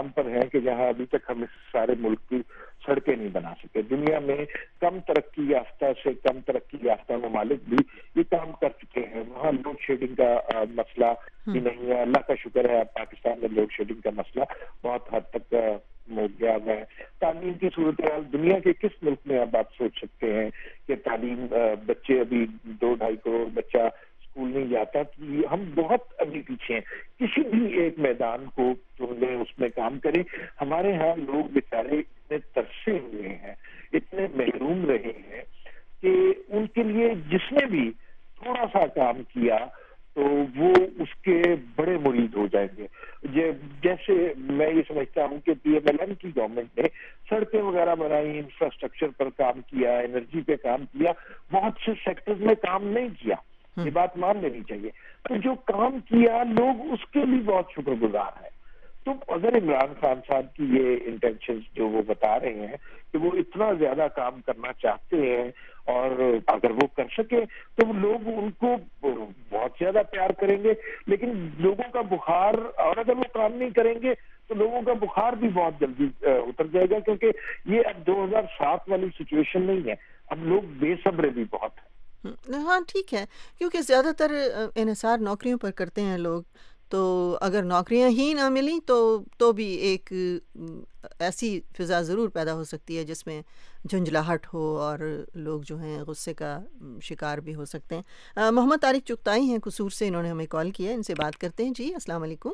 مقام پر ہیں کہ جہاں ابھی تک ہم اس سارے ملک کی سڑکیں نہیں بنا سکے. دنیا میں کم ترقی یافتہ سے کم ترقی یافتہ ممالک بھی یہ کام کر چکے ہیں. وہاں لوڈ شیڈنگ کا مسئلہ ہی نہیں ہے. اللہ کا شکر ہے پاکستان میں لوڈ شیڈنگ کا مسئلہ بہت حد تک ہو گیا ہوا ہے. تعلیم کی صورتحال دنیا کے کس ملک میں اب آپ سوچ سکتے ہیں کہ تعلیم بچے ابھی دو ڈھائی کروڑ بچہ اسکول نہیں جاتا. ہم بہت ابھی پیچھے ہیں. کسی بھی ایک میدان کو چن لیں اس میں کام کریں. ہمارے ہاں لوگ بیچارے اتنے ترسے ہوئے ہیں, اتنے محروم رہے ہیں کہ ان کے لیے جس نے بھی تھوڑا سا کام کیا تو وہ اس کے بڑے مرید ہو جائیں گے. جیسے میں یہ سمجھتا ہوں کہ پی ایم ایل این کی گورنمنٹ نے سڑکیں وغیرہ بنائی, انفراسٹرکچر پر کام کیا, انرجی پہ کام کیا, بہت سے سیکٹرز میں کام نہیں کیا. یہ بات مان لینی چاہیے. تو جو کام کیا لوگ اس کے لیے بہت شکر گزار ہیں. تو اگر عمران خان صاحب کی یہ انٹینشن جو وہ بتا رہے ہیں کہ وہ اتنا زیادہ کام کرنا چاہتے ہیں اور اگر وہ کر سکے تو لوگ ان کو بہت زیادہ پیار کریں گے. لیکن لوگوں کا بخار, اور اگر وہ کام نہیں کریں گے تو لوگوں کا بخار بھی بہت جلدی اتر جائے گا, کیونکہ یہ اب دو ہزار سات والی سچویشن نہیں ہے. اب لوگ بے صبر بھی بہت ہیں. ہاں ٹھیک ہے, کیونکہ زیادہ تر انحصار نوکریوں پر کرتے ہیں لوگ, تو اگر نوکریاں ہی نہ ملیں تو تو بھی ایک ایسی فضا ضرور پیدا ہو سکتی ہے جس میں جھنجھلاہٹ ہو اور لوگ جو ہیں غصے کا شکار بھی ہو سکتے ہیں. محمد طارق چغتائی ہیں قصور سے, انہوں نے ہمیں کال کیا, ان سے بات کرتے ہیں. جی السلام علیکم.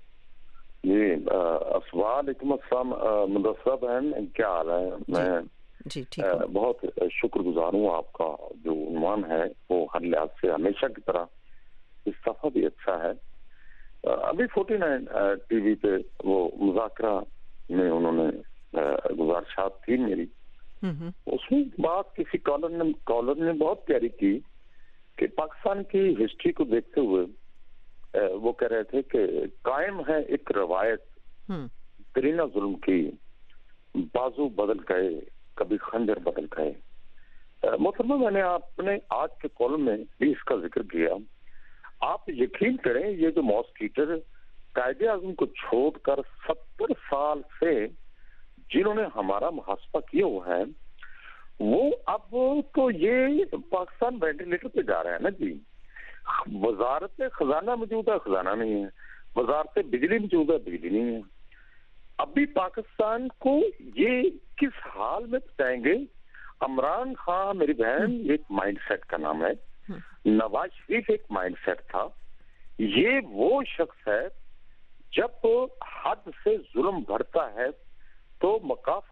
جی السلام السلام مدثرہ بہن, کیا حال ہے؟ میں جی ٹھیک, بہت شکر گزار ہوں. آپ کا جو عنوان ہے وہ ہر لحاظ سے ہمیشہ کی طرح اس دفعہ بھی اچھا ہے. ابھی فورٹی نائن ٹی وی پہ وہ مذاکرہ میں انہوں نے گزارشات تھی میری, اس میں بات کسی کالر نے کالر نے بہت پیاری کی کہ پاکستان کی ہسٹری کو دیکھتے ہوئے وہ کہہ رہے تھے کہ قائم ہے ایک روایت ترینہ ظلم کی, بازو بدل گئے کبھی خنجر بدل گئے. محترمہ میں نے اپنے آج کے کالم میں بھی اس کا ذکر کیا. آپ یقین کریں یہ جو ماسکیٹر قائد اعظم کو چھوڑ کر ستر سال سے جنہوں نے ہمارا محاسبہ کیا ہوا ہے وہ اب تو یہ پاکستان وینٹیلیٹر پہ جا رہا ہے نا جی. وزارت خزانہ موجود ہے, خزانہ نہیں ہے. وزارت بجلی موجود ہے, بجلی نہیں ہے. ابھی پاکستان کو یہ کس حال میں پہنچائیں گے؟ عمران خان میری بہن ایک مائنڈ سیٹ کا نام ہے, نواز شریف ایک مائنڈ سیٹ تھا. یہ وہ شخص ہے جب حد سے ظلم بڑھتا ہے تو مقاف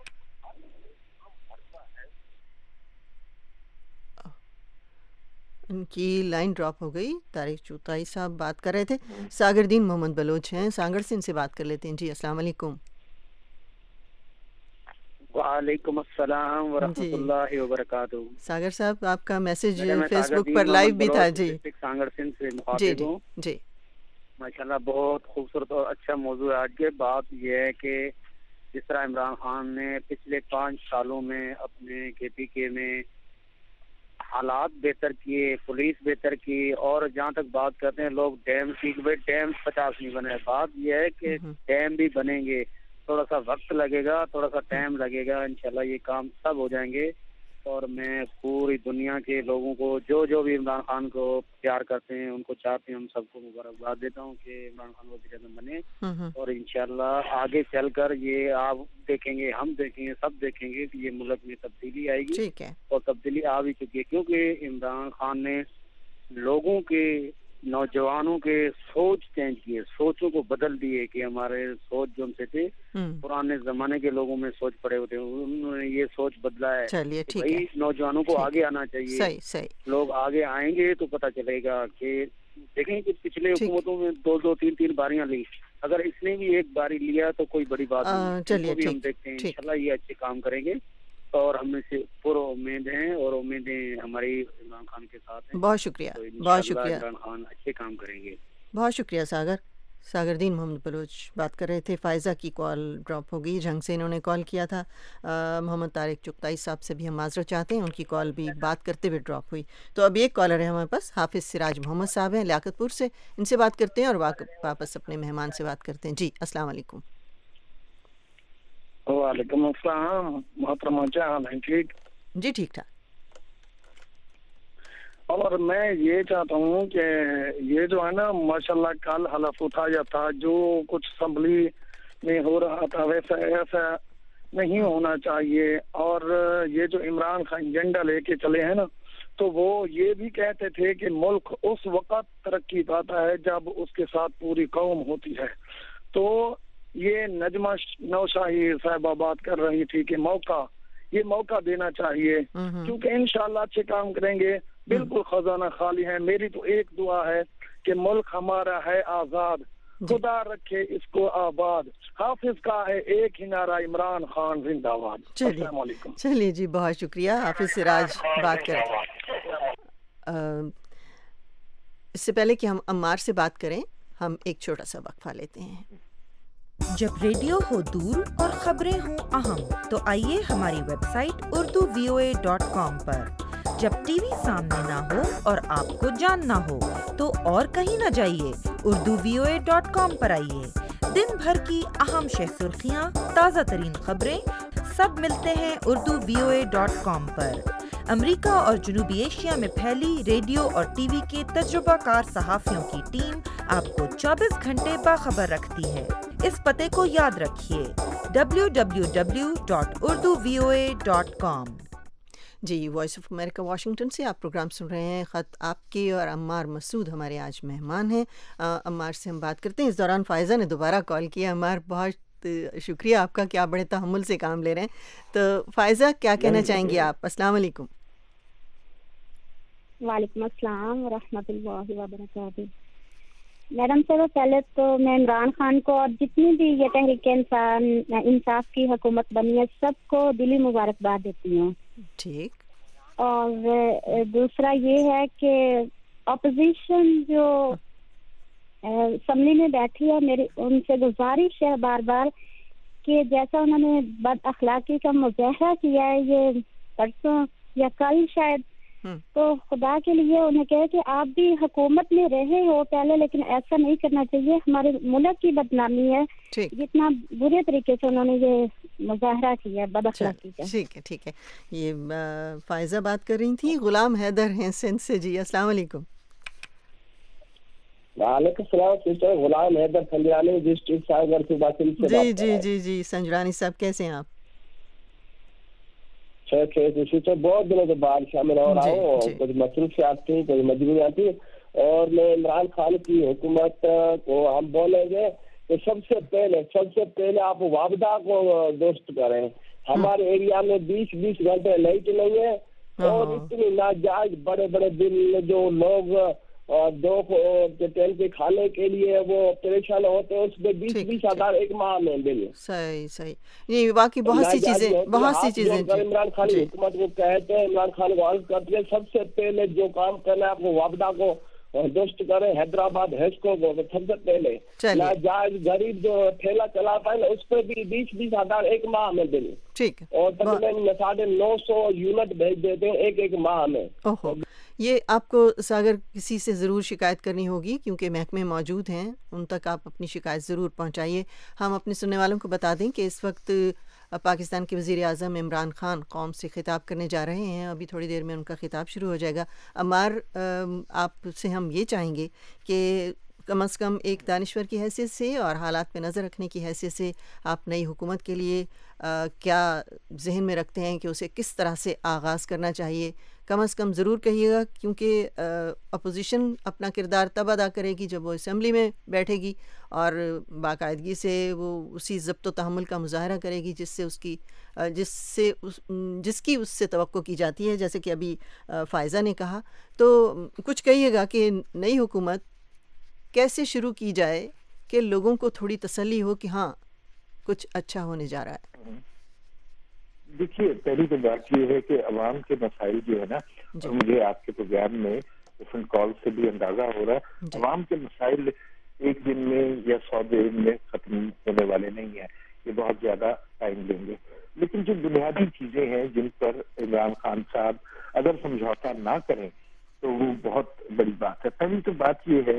ان کی لائن ڈراپ ہو گئی. طارق چغتائی صاحب بات کر رہے تھے. ساگر دین محمد بلوچ ہیں, سانگڑ سے, ان سے بات کر لیتے ہیں. جی السلام علیکم. وعلیکم السلام ورحمۃ اللہ وبرکاتہ. ساگر صاحب آپ کا میسج فیس بک پر لائیو بھی تھا. جی سانگڑ سے جی جی جی ماشاءاللہ بہت خوبصورت اور اچھا موضوع ہے. آج کے بات یہ ہے کہ جس طرح عمران خان نے پچھلے پانچ سالوں میں اپنے کے پی کے میں حالات بہتر کیے, پولیس بہتر کی, اور جہاں تک بات کرتے ہیں لوگ ڈیم کی, ڈیم پچاس نہیں بنے. بات یہ ہے کہ ڈیم بھی بنیں گے, تھوڑا سا وقت لگے گا, تھوڑا سا ٹائم لگے گا, انشاءاللہ یہ کام سب ہو جائیں گے. اور میں پوری دنیا کے لوگوں کو جو جو بھی عمران خان کو پیار کرتے ہیں ان کو چاہتے ہیں, ہم سب کو مبارکباد دیتا ہوں کہ عمران خان وزیر اعظم بنے. اور انشاءاللہ آگے چل کر یہ آپ دیکھیں گے, ہم دیکھیں گے, سب دیکھیں گے کہ یہ ملک میں تبدیلی آئے گی. اور تبدیلی آ بھی چکی ہے کیونکہ عمران خان نے لوگوں کے, نوجوانوں کے سوچ چینج کیے, سوچوں کو بدل دیے کہ ہمارے سوچ جو ہم سے تھے پرانے زمانے کے لوگوں میں سوچ پڑے ہوتے ہیں, انہوں نے یہ سوچ بدلا ہے. بھائی نوجوانوں کو آگے آنا چاہیے. صحیح صحیح لوگ آگے آئیں گے تو پتہ چلے گا کہ دیکھیں کہ پچھلے حکومتوں میں دو دو تین تین باریاں لی, اگر اس نے بھی ایک باری لیا تو کوئی بڑی بات نہیں. چلیے بھی ہم دیکھتے ہیں انشاءاللہ یہ اچھے کام کریں گے اور ہم سے پورا امید ہیں اور امیدیں ہماری عمران خان کے ساتھ ہیں. بہت شکریہ, بہت شکریہ. عمران خان اچھے کام کریں گے. بہت شکریہ ساگر. ساگر دین محمد بلوچ بات کر رہے تھے. فائزہ کی کال ڈراپ ہو گئی, جھنگ سے انہوں نے کال کیا تھا. محمد طارق چغتائی صاحب سے بھی ہم معذرت چاہتے ہیں, ان کی کال بھی بات کرتے ہوئے ڈراپ ہوئی. تو اب ایک کالر ہے ہمارے پاس, حافظ سراج محمد صاحب ہیں لیاقت پور سے, ان سے بات کرتے ہیں اور واپس اپنے مہمان سے بات کرتے ہیں. جی السلام علیکم. वालेकुम अस्सलाम मोहतरमा, क्या हाल है? ठीक जी, ठीक ठाक। और मैं ये चाहता हूँ कि ये जो है ना माशाल्लाह कल हलफ उठाया था, जो कुछ असम्बली में हो रहा था वैसा ऐसा नहीं होना चाहिए। और ये जो इमरान खान एजेंडा लेके चले हैं ना, तो वो ये भी कहते थे कि मुल्क उस वक़्त तरक्की पाता है जब उसके साथ पूरी कौम होती है। तो ये नजमा नौशाही साहिबा बात कर रही थी कि मौका ये मौका देना चाहिए, क्योंकि इंशाल्लाह अच्छे काम करेंगे। बिल्कुल खजाना खाली है। मेरी तो एक दुआ है कि मुल्क हमारा है आजाद, खुदा रखे इसको आबाद, हाफिज का है एक ही नारा इमरान खान जिंदाबाद। अस्सलाम वालेकुम। चलिए जी, बहुत शुक्रिया। हाफिज सिराज बात कर। इससे पहले कि हम अम्मार से बात करें, हम एक छोटा सा वक्फा लेते हैं। जब रेडियो हो दूर और खबरें हो अहम, तो आइए हमारी website Urdu V O A dot com पर। जब टीवी सामने ना हो और आपको जानना हो तो और कहीं ना जाइए, Urdu V O A dot com पर आइए। दिन भर की अहम शह सुर्खियाँ, ताज़ा तरीन खबरें सब मिलते हैं Urdu V O A dot com पर। अमेरिका और जनूबी एशिया में फैली रेडियो और टीवी के तजुर्बाकार सहाफ़ियों की टीम आपको चौबीस घंटे बाखबर रखती है। इस पते को याद रखिए, W W W dot Urdu V O A dot com. जी, वॉइस ऑफ अमेरिका वाशिंगटन से आप प्रोग्राम सुन रहे हैं। ख़त आपके और अम्मार मसूद हमारे आज मेहमान हैं। अम्मार से हम बात करते हैं। इस दौरान फ़ायज़ा ने दोबारा कॉल किया। अम्मार, बहुत शुक्रिया आपका कि आप बड़े तहम्मुल से काम ले रहे हैं। तो फ़ायज़ा, क्या कहना चाहेंगी आप? अस्सलाम वालेकुम। वालेकुम अस्सलाम व रहमतुल्लाहि व बरकातहू। मैडम साहब, पहले तो मैं इमरान खान को और जितनी भी ये तहरीक इंसान इंसाफ की हुकूमत बनी है सबको दिली मुबारकबाद देती हूँ। ठीक। और दूसरा ये है कि अपोजिशन जो असम्बली में बैठी है, मेरी उनसे गुजारिश है बार बार कि जैसा उन्होंने बद अखलाकी का मुजाहरा किया है ये परसों या कल शायद, तो खुदा के लिए उन्हें कहे कि आप भी हुकूमत में रहे हो पहले, लेकिन ऐसा नहीं करना चाहिए। हमारे मुल्क की बदनामी है जितना बुरे तरीके से उन्होंने ये मुजाहरा किया बदअखलाकी का। ठीक है, ठीक है। ये फायजा बात कर रही थी। गुलाम हैदर हैं सिंध से। जी, अस्सलाम वालेकुम। वालेकुम सलाम सिस्टर, गुलाम हैदर संजरानी डिस्ट्रिक्ट सागर से बात कर रहा हूं। जी जी जी जी संजरानी साहब, कैसे हैं आप? सिस्टर, बहुत दिनों के बाद शामिल हो रहा हूँ। कुछ मसरूफियात थी, कुछ मजबूरियाँ थी, और मैं इमरान खान की हुकूमत को हम बोलेंगे तो सबसे पहले सबसे पहले आप वापदा को दुरुस्त करें। हमारे एरिया में बीस बीस घंटे लाइट नहीं है, और इतनी नाजायज बड़े बड़े बिल जो लोग और दो टाइम के खाने के लिए वो परेशान होते हैं, उसमें बीस बीस हजार एक माह में बिल। सही सही, ये वाकई बहुत सी चीजें बहुत सी चीजें इमरान खान की हुकूमत को कहते हैं, इमरान खान को अर्ज करते हैं सबसे पहले जो काम करना है आपको वापदा को दुरुस्त करें। हैदराबाद हेस्को को सबसे पहले नाजायज गरीब जो ठेला चलाता है ना उस पर भी बीस बीस हजार एक माह में बिल। ठीक, और तकरीबन साढ़े नौ सौ यूनिट भेज देते हैं एक एक माह में। ओहो, ये आपको सागर किसी से ज़रूर शिकायत करनी होगी, क्योंकि महकमे मौजूद हैं, उन तक आप अपनी शिकायत ज़रूर पहुंचाइए। हम अपने सुनने वालों को बता दें कि इस वक्त पाकिस्तान के वज़ीर आज़म इमरान खान कौम से खिताब करने जा रहे हैं। अभी थोड़ी देर में उनका खिताब शुरू हो जाएगा। अमार, आपसे हम ये चाहेंगे कि कम अज़ कम एक दानिश्वर की हैसियत से और हालात पे नज़र रखने की हैसियत से आप नई हुकूमत के लिए आ, क्या जहन में रखते हैं कि उसे किस तरह से आगाज़ करना चाहिए, कम अज़ कम ज़रूर कहिएगा, क्योंकि अपोजिशन अपना किरदार तब अदा करेगी जब वो असम्बली में बैठेगी और बाकायदगी से वो उसी ज़ब्त व तहम्मुल का मुज़ाहरा करेगी जिससे उसकी जिससे उस जिसकी उससे तवक्को की जाती है, जैसे कि अभी फ़ायज़ा ने कहा। तो कुछ कहिएगा कि नई हुकूमत कैसे शुरू की जाए कि लोगों को थोड़ी तसल्ली हो कि हाँ कुछ अच्छा होने जा रहा है। देखिए, पहली तो बात ये है कि अवाम के मसाइल जो है ना, और मुझे आपके प्रोग्राम में डिफरेंट कॉल से भी अंदाजा हो रहा है, अवाम के मसाइल एक दिन में या सौ दिन में खत्म होने वाले नहीं है, ये बहुत ज्यादा टाइम लेंगे। लेकिन जो बुनियादी चीजें हैं जिन पर इमरान खान साहब अगर समझौता ना करें तो वो बहुत बड़ी बात है। पहली तो बात ये है,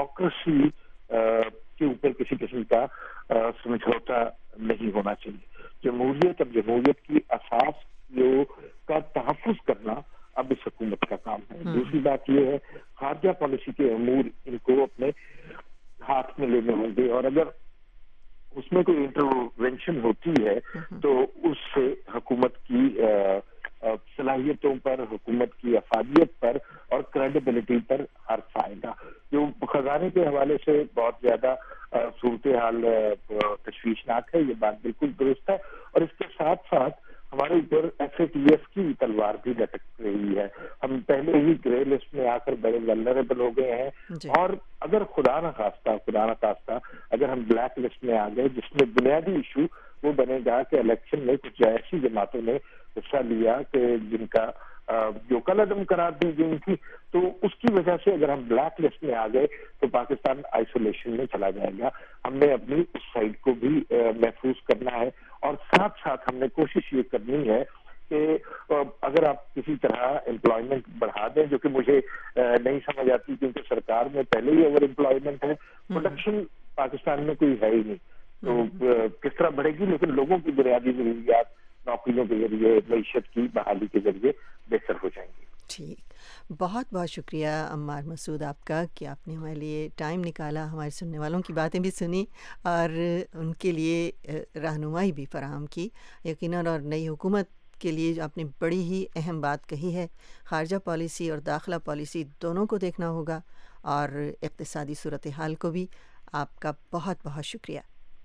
डेमोक्रेसी के ऊपर किसी किस्म का समझौता नहीं होना चाहिए। جمہوریت اور جمہوریت کی اساس جو کا تحفظ کرنا اب اس حکومت کا کام ہے. دوسری بات یہ ہے خارجہ پالیسی کے امور ان کو اپنے ہاتھ میں لینے ہوں گے, اور اگر اس میں کوئی انٹروینشن ہوتی ہے تو اس سے حکومت کی صلاحیتوں پر, حکومت کی افادیت پر اور کریڈیبلٹی پر حرف آئے گا. جو خزانے کے حوالے سے بہت زیادہ صورتحال تشویشناک ہے, یہ بات بالکل درست ہے, اور اس کے ساتھ ساتھ ہمارے اوپر ایف اے ٹی ایف کی تلوار بھی لٹک رہی ہے. ہم پہلے ہی گرے لسٹ میں آ کر بڑے ولنریبل ہو گئے ہیں, اور اگر خدا نہ خواستہ خدا نہ خواستہ اگر ہم بلیک لسٹ میں آ گئے, جس میں بنیادی ایشو وہ بنے گا کہ الیکشن میں کچھ ایسی جماعتوں نے حصہ لیا کہ جن کا جو کل عدم قرار دی گئی تھی, تو اس کی وجہ سے اگر ہم بلیک لسٹ میں آ گئے تو پاکستان آئسولیشن میں چلا جائے گا. ہم نے اپنی اس سائڈ کو بھی محفوظ کرنا ہے, اور ساتھ ساتھ ہم نے کوشش یہ کرنی ہے کہ اگر آپ کسی طرح امپلائمنٹ بڑھا دیں, جو کہ مجھے نہیں سمجھ آتی کیونکہ سرکار میں پہلے ہی اوور امپلائمنٹ ہے, پروڈکشن پاکستان میں کوئی ہے ہی نہیں, تو کس طرح بڑھے گی؟ لیکن لوگوں کی بنیادی ضروریات نوکریوں کے ذریعے, معیشت کی بحالی کے ذریعے بہتر ہو جائیں گی. ٹھیک, بہت بہت شکریہ عمار مسعود آپ کا کہ آپ نے ہمارے لیے ٹائم نکالا, ہمارے سننے والوں کی باتیں بھی سنی اور ان کے لیے رہنمائی بھی فراہم کی. یقیناً اور نئی حکومت کے لیے جو آپ نے بڑی ہی اہم بات کہی ہے, خارجہ پالیسی اور داخلہ پالیسی دونوں کو دیکھنا ہوگا, اور اقتصادی صورتحال کو بھی. آپ کا بہت بہت شکریہ.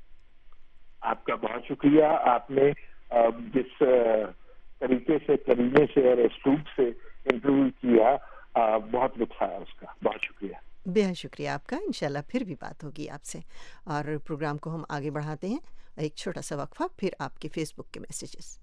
آپ کا بہت شکریہ. آپ نے جس طریقے سے, کرینے سے اور اسلوب سے انٹرویو کیا, بہت لطف آیا اس کا. بہت شکریہ. بے حد شکریہ آپ کا. انشاءاللہ پھر بھی بات ہوگی آپ سے, اور پروگرام کو ہم آگے بڑھاتے ہیں. ایک چھوٹا سا وقفہ, پھر آپ کے فیس بک کے میسیجز.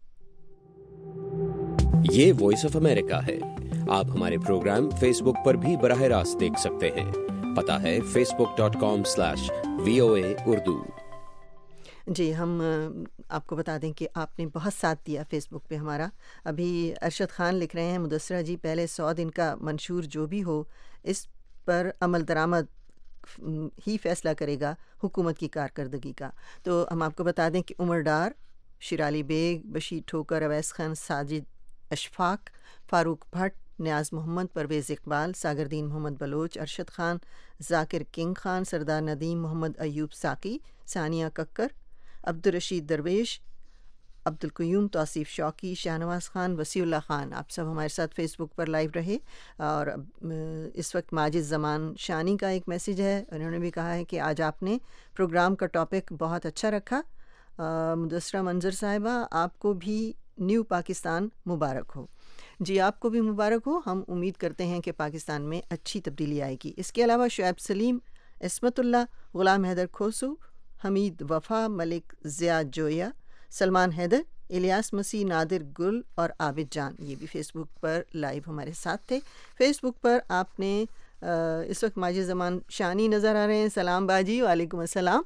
یہ وائس آف امریکہ ہے. آپ ہمارے پروگرام فیس بک پر بھی براہ راست دیکھ سکتے ہیں. پتہ ہے Facebook dot com slash V O A Urdu. جی, ہم آپ کو بتا دیں کہ آپ نے بہت ساتھ دیا فیس بک پہ ہمارا. ابھی ارشد خان لکھ رہے ہیں, مدثرہ جی پہلے سو دن کا منشور جو بھی ہو اس پر عمل درآمد ہی فیصلہ کرے گا حکومت کی کارکردگی کا. تو ہم آپ کو بتا دیں کہ عمر ڈار, شیرالی بیگ, بشیر ٹھوکر, اویس خان, ساجد اشفاق, فاروق بھٹ, نیاز محمد, پرویز اقبال, ساگردین محمد بلوچ, ارشد خان, ذاکر کنگ خان, سردار ندیم, محمد ایوب ساقی, ثانیہ ککر, عبدالرشید درویش, عبدالقیوم, توصیف شوقی, شاہنواز خان, وسیع اللہ خان, آپ سب ہمارے ساتھ فیس بک پر لائیو رہے. اور اس وقت ماجد زمان شانی کا ایک میسیج ہے, انہوں نے بھی کہا ہے کہ آج آپ نے پروگرام کا ٹاپک بہت اچھا رکھا. مدثرہ منظر صاحبہ, آپ کو بھی نیو پاکستان مبارک ہو. جی, آپ کو بھی مبارک ہو. ہم امید کرتے ہیں کہ پاکستان میں اچھی تبدیلی آئے گی. اس کے علاوہ شعیب سلیم, عصمت اللہ, غلام حیدر کھوسو, حمید وفا, ملک ضیاء جویا, سلمان حیدر, الیاس مسیح, نادر گل اور عابد جان, یہ بھی فیس بک پر لائیو ہمارے ساتھ تھے. فیس بک پر آپ نے اس وقت ماجد زمان شانی نظر آ رہے ہیں. سلام باجی. وعلیکم السلام.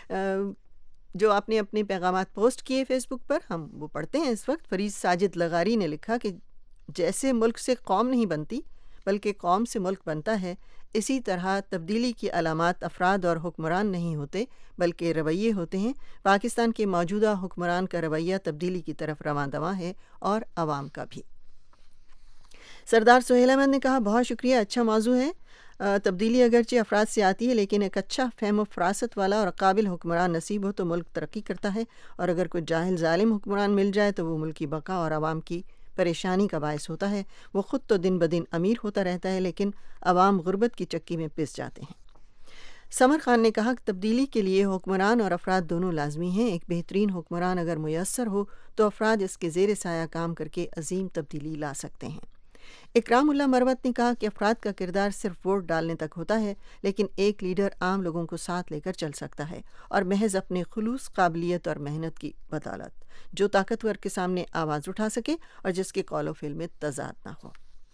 جو آپ نے اپنے پیغامات پوسٹ کیے فیس بک پر, ہم وہ پڑھتے ہیں اس وقت. فرید ساجد لغاری نے لکھا کہ جیسے ملک سے قوم نہیں بنتی بلکہ قوم سے ملک بنتا ہے, اسی طرح تبدیلی کی علامات افراد اور حکمران نہیں ہوتے بلکہ رویے ہوتے ہیں. پاکستان کے موجودہ حکمران کا رویہ تبدیلی کی طرف رواں دواں ہے, اور عوام کا بھی. سردار سہیل احمد نے کہا بہت شکریہ, اچھا موضوع ہے. تبدیلی اگرچہ افراد سے آتی ہے لیکن ایک اچھا فہم و فراست والا اور قابل حکمران نصیب ہو تو ملک ترقی کرتا ہے, اور اگر کوئی جاہل ظالم حکمران مل جائے تو وہ ملک کی بقا اور عوام کی پریشانی کا باعث ہوتا ہے. وہ خود تو دن بدن امیر ہوتا رہتا ہے لیکن عوام غربت کی چکی میں پس جاتے ہیں. سمر خان نے کہا کہ تبدیلی کے لیے حکمران اور افراد دونوں لازمی ہیں. ایک بہترین حکمران اگر میسر ہو تو افراد اس کے زیر سایہ کام کر کے عظیم تبدیلی لا سکتے ہیں. اکرام اللہ مروت نے کہا کہ افراد کا کردار صرف ووٹ ڈالنے تک ہوتا ہے, لیکن ایک لیڈر عام لوگوں کو ساتھ لے کر چل سکتا ہے, اور محض اپنے خلوص, قابلیت اور محنت کی بدولت, جو طاقتور کے سامنے آواز اٹھا سکے اور جس کے قول و فعل میں تضاد نہ ہو.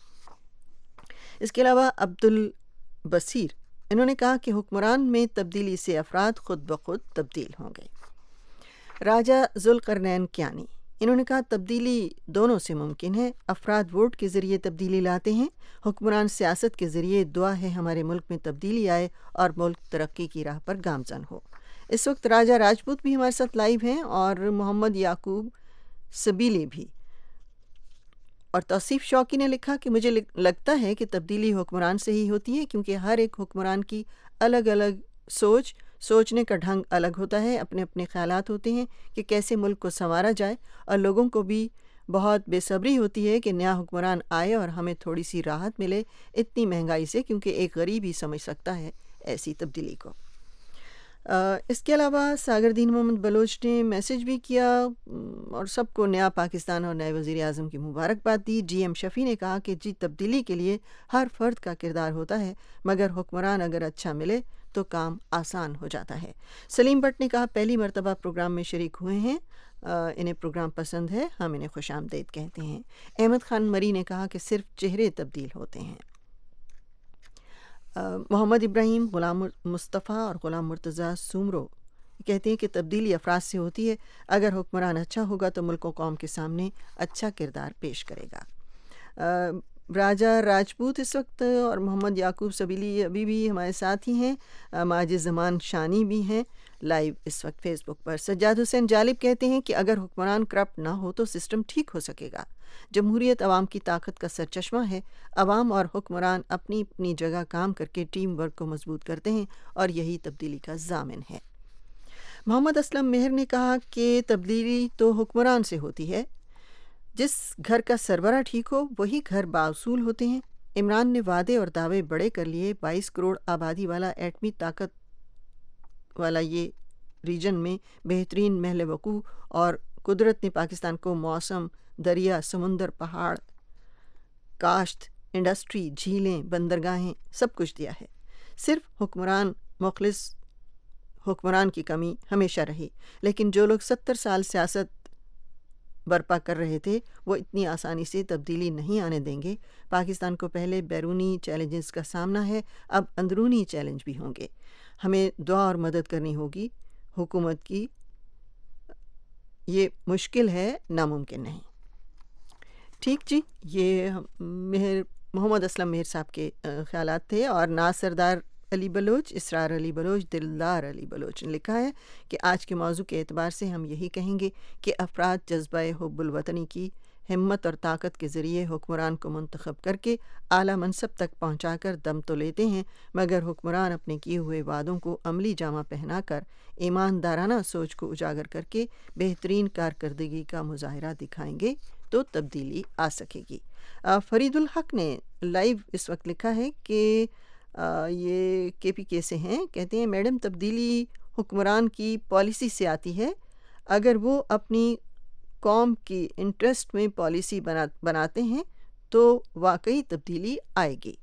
اس کے علاوہ عبد البصیر, انہوں نے کہا کہ حکمران میں تبدیلی سے افراد خود بخود تبدیل ہوں گے. راجہ ذوالقرنین کیانی, انہوں نے کہا تبدیلی دونوں سے ممکن ہے. افراد ووٹ کے ذریعے تبدیلی لاتے ہیں, حکمران سیاست کے ذریعے. دعا ہے ہمارے ملک میں تبدیلی آئے اور ملک ترقی کی راہ پر گامزن ہو. اس وقت راجہ راجپوت بھی ہمارے ساتھ لائیو ہیں اور محمد یعقوب سبیلی بھی. اور توصیف شوقی نے لکھا کہ مجھے لگتا ہے کہ تبدیلی حکمران سے ہی ہوتی ہے، کیونکہ ہر ایک حکمران کی الگ الگ سوچ سوچنے کا ڈھنگ الگ ہوتا ہے، اپنے اپنے خیالات ہوتے ہیں کہ کیسے ملک کو سنوارا جائے، اور لوگوں کو بھی بہت بے صبری ہوتی ہے کہ نیا حکمران آئے اور ہمیں تھوڑی سی راحت ملے اتنی مہنگائی سے، کیونکہ ایک غریب ہی سمجھ سکتا ہے ایسی تبدیلی کو. اس کے علاوہ ساگر دین محمد بلوچ نے میسج بھی کیا اور سب کو نیا پاکستان اور نئے وزیر اعظم کی مبارکباد دی. جی ایم شفیع نے کہا کہ جی تبدیلی کے لیے ہر فرد کا کردار ہوتا ہے، مگر حکمران اگر اچھا ملے تو کام آسان ہو جاتا ہے. سلیم بٹ نے کہا پہلی مرتبہ پروگرام میں شریک ہوئے ہیں، انہیں پروگرام پسند ہے، ہم انہیں خوش آمدید کہتے ہیں. احمد خان مری نے کہا کہ صرف چہرے تبدیل ہوتے ہیں. محمد ابراہیم، غلام مصطفیٰ اور غلام مرتضیٰ سومرو کہتے ہیں کہ تبدیلی افراد سے ہوتی ہے، اگر حکمران اچھا ہوگا تو ملک و قوم کے سامنے اچھا کردار پیش کرے گا. راجہ راجپوت اس وقت اور محمد یعقوب سبیلی ابھی بھی ہمارے ساتھ ہی ہیں. ماجد زمان شانی بھی ہیں لائیو اس وقت فیس بک پر. سجاد حسین جالب کہتے ہیں کہ اگر حکمران کرپٹ نہ ہو تو سسٹم ٹھیک ہو سکے گا. جمہوریت عوام کی طاقت کا سرچشمہ ہے. عوام اور حکمران اپنی اپنی جگہ کام کر کے ٹیم ورک کو مضبوط کرتے ہیں اور یہی تبدیلی کا ضامن ہے. محمد اسلم مہر نے کہا کہ تبدیلی تو حکمران سے ہوتی ہے، جس گھر کا سربراہ ٹھیک ہو وہی گھر بااصول ہوتے ہیں. عمران نے وعدے اور دعوے بڑے کر لیے. بائیس کروڑ آبادی والا ایٹمی طاقت والا یہ ریجن میں بہترین محل وقوع، اور قدرت نے پاکستان کو موسم، دریا، سمندر، پہاڑ، کاشت، انڈسٹری، جھیلیں، بندرگاہیں سب کچھ دیا ہے. صرف حکمران مخلص حکمران کی کمی ہمیشہ رہی، لیکن جو لوگ ستر سال سیاست برپا کر رہے تھے وہ اتنی آسانی سے تبدیلی نہیں آنے دیں گے. پاکستان کو پہلے بیرونی چیلنجز کا سامنا ہے، اب اندرونی چیلنج بھی ہوں گے. ہمیں دعا اور مدد کرنی ہوگی حکومت کی. یہ مشکل ہے، ناممکن نہیں. ٹھیک جی، یہ مہر محمد اسلم مہر صاحب کے خیالات تھے. اور ناز سردار علی بلوچ، اسرار علی بلوچ، دلدار علی بلوچ نے لکھا ہے کہ آج کے موضوع کے اعتبار سے ہم یہی کہیں گے کہ افراد جذبہ حب الوطنی کی ہمت اور طاقت کے ذریعے حکمران کو منتخب کر کے اعلیٰ منصب تک پہنچا کر دم تو لیتے ہیں، مگر حکمران اپنے کیے ہوئے وعدوں کو عملی جامہ پہنا کر ایماندارانہ سوچ کو اجاگر کر کے بہترین کارکردگی کا مظاہرہ دکھائیں گے تو تبدیلی آ سکے گی. فرید الحق نے لائیو اس وقت لکھا ہے کہ یہ کے پی کے سے ہیں. کہتے ہیں میڈم تبدیلی حکمران کی پالیسی سے آتی ہے. اگر وہ اپنی قوم کی انٹرسٹ میں پالیسی بنا بناتے ہیں تو واقعی تبدیلی آئے گی.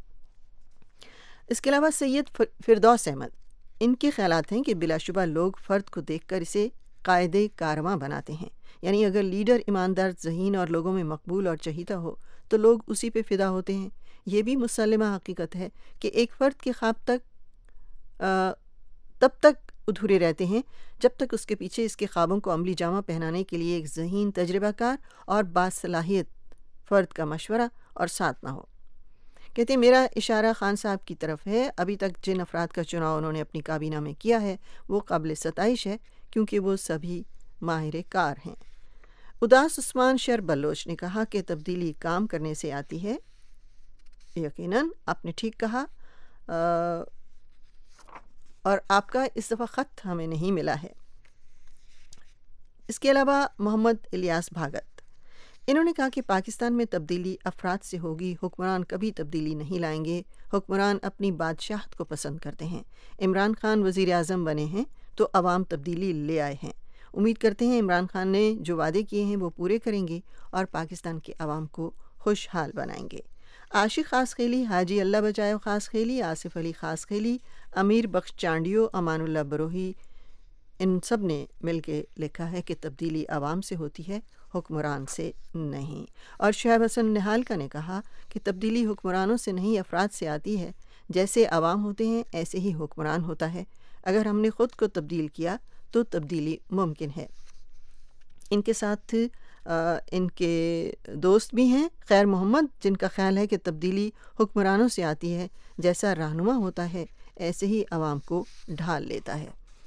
اس کے علاوہ سید فردوس احمد، ان کے خیالات ہیں کہ بلا شبہ لوگ فرد کو دیکھ کر اسے قائد کارواں بناتے ہیں. یعنی اگر لیڈر ایماندار، ذہین اور لوگوں میں مقبول اور چہیتا ہو تو لوگ اسی پہ فدا ہوتے ہیں. یہ بھی مسلمہ حقیقت ہے کہ ایک فرد کے خواب تک آ, تب تک ادھورے رہتے ہیں جب تک اس کے پیچھے اس کے خوابوں کو عملی جامہ پہنانے کے لیے ایک ذہین، تجربہ کار اور باصلاحیت فرد کا مشورہ اور ساتھ نہ ہو. کہتے ہیں میرا اشارہ خان صاحب کی طرف ہے. ابھی تک جن افراد کا چناؤ انہوں نے اپنی کابینہ میں کیا ہے وہ قابل ستائش ہے، کیونکہ وہ سبھی ماہر کار ہیں. اداس عثمان شر بلوچ نے کہا کہ تبدیلی کام کرنے سے آتی ہے. یقیناً آپ نے ٹھیک کہا، آ, اور آپ کا اس دفعہ خط ہمیں نہیں ملا ہے. اس کے علاوہ محمد الیاس بھاگت، انہوں نے کہا کہ پاکستان میں تبدیلی افراد سے ہوگی، حکمران کبھی تبدیلی نہیں لائیں گے. حکمران اپنی بادشاہت کو پسند کرتے ہیں. عمران خان وزیر اعظم بنے ہیں تو عوام تبدیلی لے آئے ہیں. امید کرتے ہیں عمران خان نے جو وعدے کیے ہیں وہ پورے کریں گے اور پاکستان کے عوام کو خوشحال بنائیں گے. عاشق خاص خیلی، حاجی اللہ بچائے خاص خیلی، آصف علی خاص خیلی، امیر بخش چانڈیو، امان اللہ بروہی، ان سب نے مل کے لکھا ہے کہ تبدیلی عوام سے ہوتی ہے، حکمران سے نہیں. اور شعیب حسن نہالکا نے کہا کہ تبدیلی حکمرانوں سے نہیں افراد سے آتی ہے. جیسے عوام ہوتے ہیں ایسے ہی حکمران ہوتا ہے. اگر ہم نے خود کو تبدیل کیا تو تبدیلی ممکن ہے. ان کے ساتھ آ, ان کے دوست بھی ہیں خیر محمد، جن کا خیال ہے کہ تبدیلی حکمرانوں سے آتی ہے. جیسا رہنما ہوتا ہے ایسے ہی عوام کو ڈھال لیتا ہے.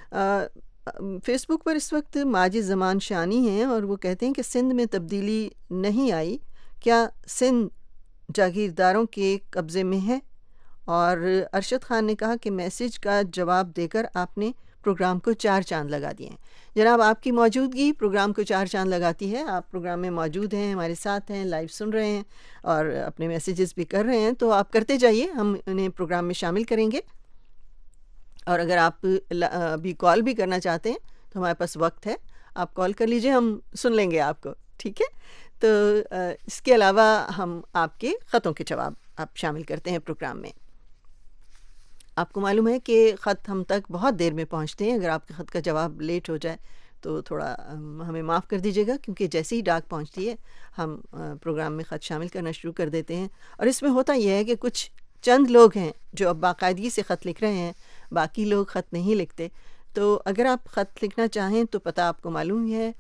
فیس بک پر اس وقت ماجد زمان شانی ہیں اور وہ کہتے ہیں کہ سندھ میں تبدیلی نہیں آئی، کیا سندھ جاگیرداروں کے قبضے میں ہے؟ اور ارشد خان نے کہا کہ میسج کا جواب دے کر آپ نے پروگرام کو چار چاند لگا دیے ہیں۔ جناب آپ کی موجودگی پروگرام کو چار چاند لگاتی ہے، آپ پروگرام میں موجود ہیں، ہمارے ساتھ ہیں، لائیو سن رہے ہیں اور اپنے میسیجز بھی کر رہے ہیں، تو آپ کرتے جائیے، ہم انہیں پروگرام میں شامل کریں گے۔ اور اگر آپ ابھی کال بھی کرنا چاہتے ہیں تو ہمارے پاس وقت ہے، آپ کال کر لیجئے، ہم سن لیں گے آپ کو، ٹھیک ہے؟ تو اس کے علاوہ ہم آپ کے خطوں کے جواب آپ شامل کرتے ہیں پروگرام میں۔ آپ کو معلوم ہے کہ خط ہم تک بہت دیر میں پہنچتے ہیں، اگر آپ کے خط کا جواب لیٹ ہو جائے تو تھوڑا ہمیں معاف کر دیجیے گا، کیونکہ جیسے ہی ڈاک پہنچتی ہے ہم پروگرام میں خط شامل کرنا شروع کر دیتے ہیں۔ اور اس میں ہوتا یہ ہے کہ کچھ چند لوگ ہیں جو اب باقاعدگی سے خط لکھ رہے ہیں، باقی لوگ خط نہیں لکھتے، تو اگر آپ خط لکھنا چاہیں تو پتہ آپ کو معلوم ہی ہے،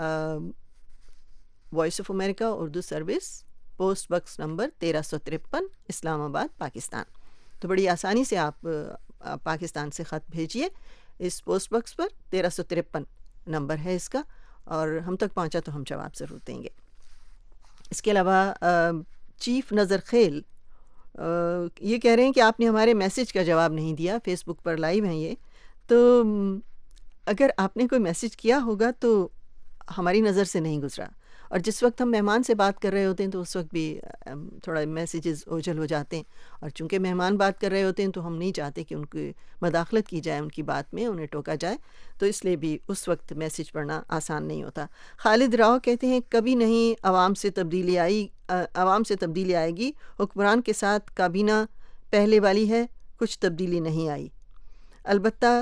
voice of America Urdu service, post box number تیرہ سو ترپن، اسلام آباد، پاکستان۔ تو بڑی آسانی سے آپ پاکستان سے خط بھیجیے اس پوسٹ باکس پر، تیرہ سو ترپن نمبر ہے اس کا، اور ہم تک پہنچا تو ہم جواب ضرور دیں گے۔ اس کے علاوہ چیف نظر خیل یہ کہہ رہے ہیں کہ آپ نے ہمارے میسج کا جواب نہیں دیا، فیس بک پر لائیو ہیں یہ، تو اگر آپ نے کوئی میسج کیا ہوگا تو ہماری نظر سے نہیں گزرا، اور جس وقت ہم مہمان سے بات کر رہے ہوتے ہیں تو اس وقت بھی تھوڑا میسیجز اوجھل ہو جاتے ہیں، اور چونکہ مہمان بات کر رہے ہوتے ہیں تو ہم نہیں چاہتے کہ ان کی مداخلت کی جائے، ان کی بات میں انہیں ٹوکا جائے، تو اس لیے بھی اس وقت میسیج پڑھنا آسان نہیں ہوتا۔ خالد راؤ کہتے ہیں کبھی نہیں عوام سے تبدیلی آئی عوام سے تبدیلی آئے گی، حکمران کے ساتھ کابینہ پہلے والی ہے، کچھ تبدیلی نہیں آئی، البتہ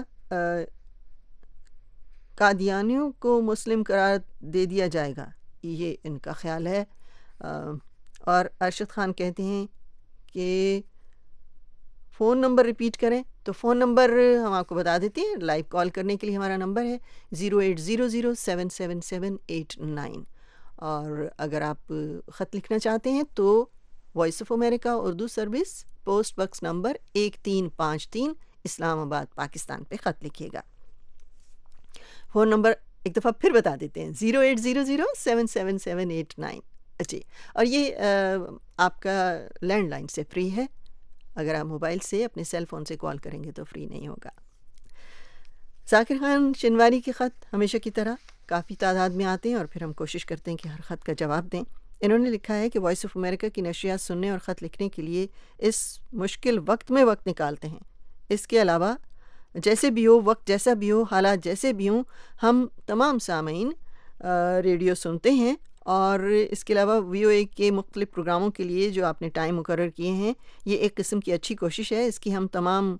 قادیانیوں کو مسلم قرار دے دیا جائے گا، یہ ان کا خیال ہے۔ اور ارشد خان کہتے ہیں کہ فون نمبر ریپیٹ کریں، تو فون نمبر ہم آپ کو بتا دیتے ہیں، لائیو کال کرنے کے لیے ہمارا نمبر ہے zero eight zero zero seven seven seven eight nine, اور اگر آپ خط لکھنا چاہتے ہیں تو voice of America Urdu service, post box number ایک تین پانچ تین، اسلام آباد، پاکستان پہ خط لکھیے گا۔ فون نمبر ایک دفعہ پھر بتا دیتے ہیں، zero eight zero zero seven seven seven eight nine. جی، اور یہ آپ کا لینڈ لائن سے فری ہے، اگر آپ موبائل سے اپنے سیل فون سے کال کریں گے تو فری نہیں ہوگا۔ ذاکر خان شنواری کے خط ہمیشہ کی طرح کافی تعداد میں آتے ہیں اور پھر ہم کوشش کرتے ہیں کہ ہر خط کا جواب دیں۔ انہوں نے لکھا ہے کہ وائس آف امریکہ کی نشریات سننے اور خط لکھنے کے لیے اس مشکل وقت میں وقت نکالتے ہیں، اس کے علاوہ جیسے بھی ہو، وقت جیسا بھی ہو، حالات جیسے بھی ہوں، ہم تمام سامعین ریڈیو سنتے ہیں، اور اس کے علاوہ وی او اے کے مختلف پروگراموں کے لیے جو آپ نے ٹائم مقرر کیے ہیں، یہ ایک قسم کی اچھی کوشش ہے۔ اس کی ہم تمام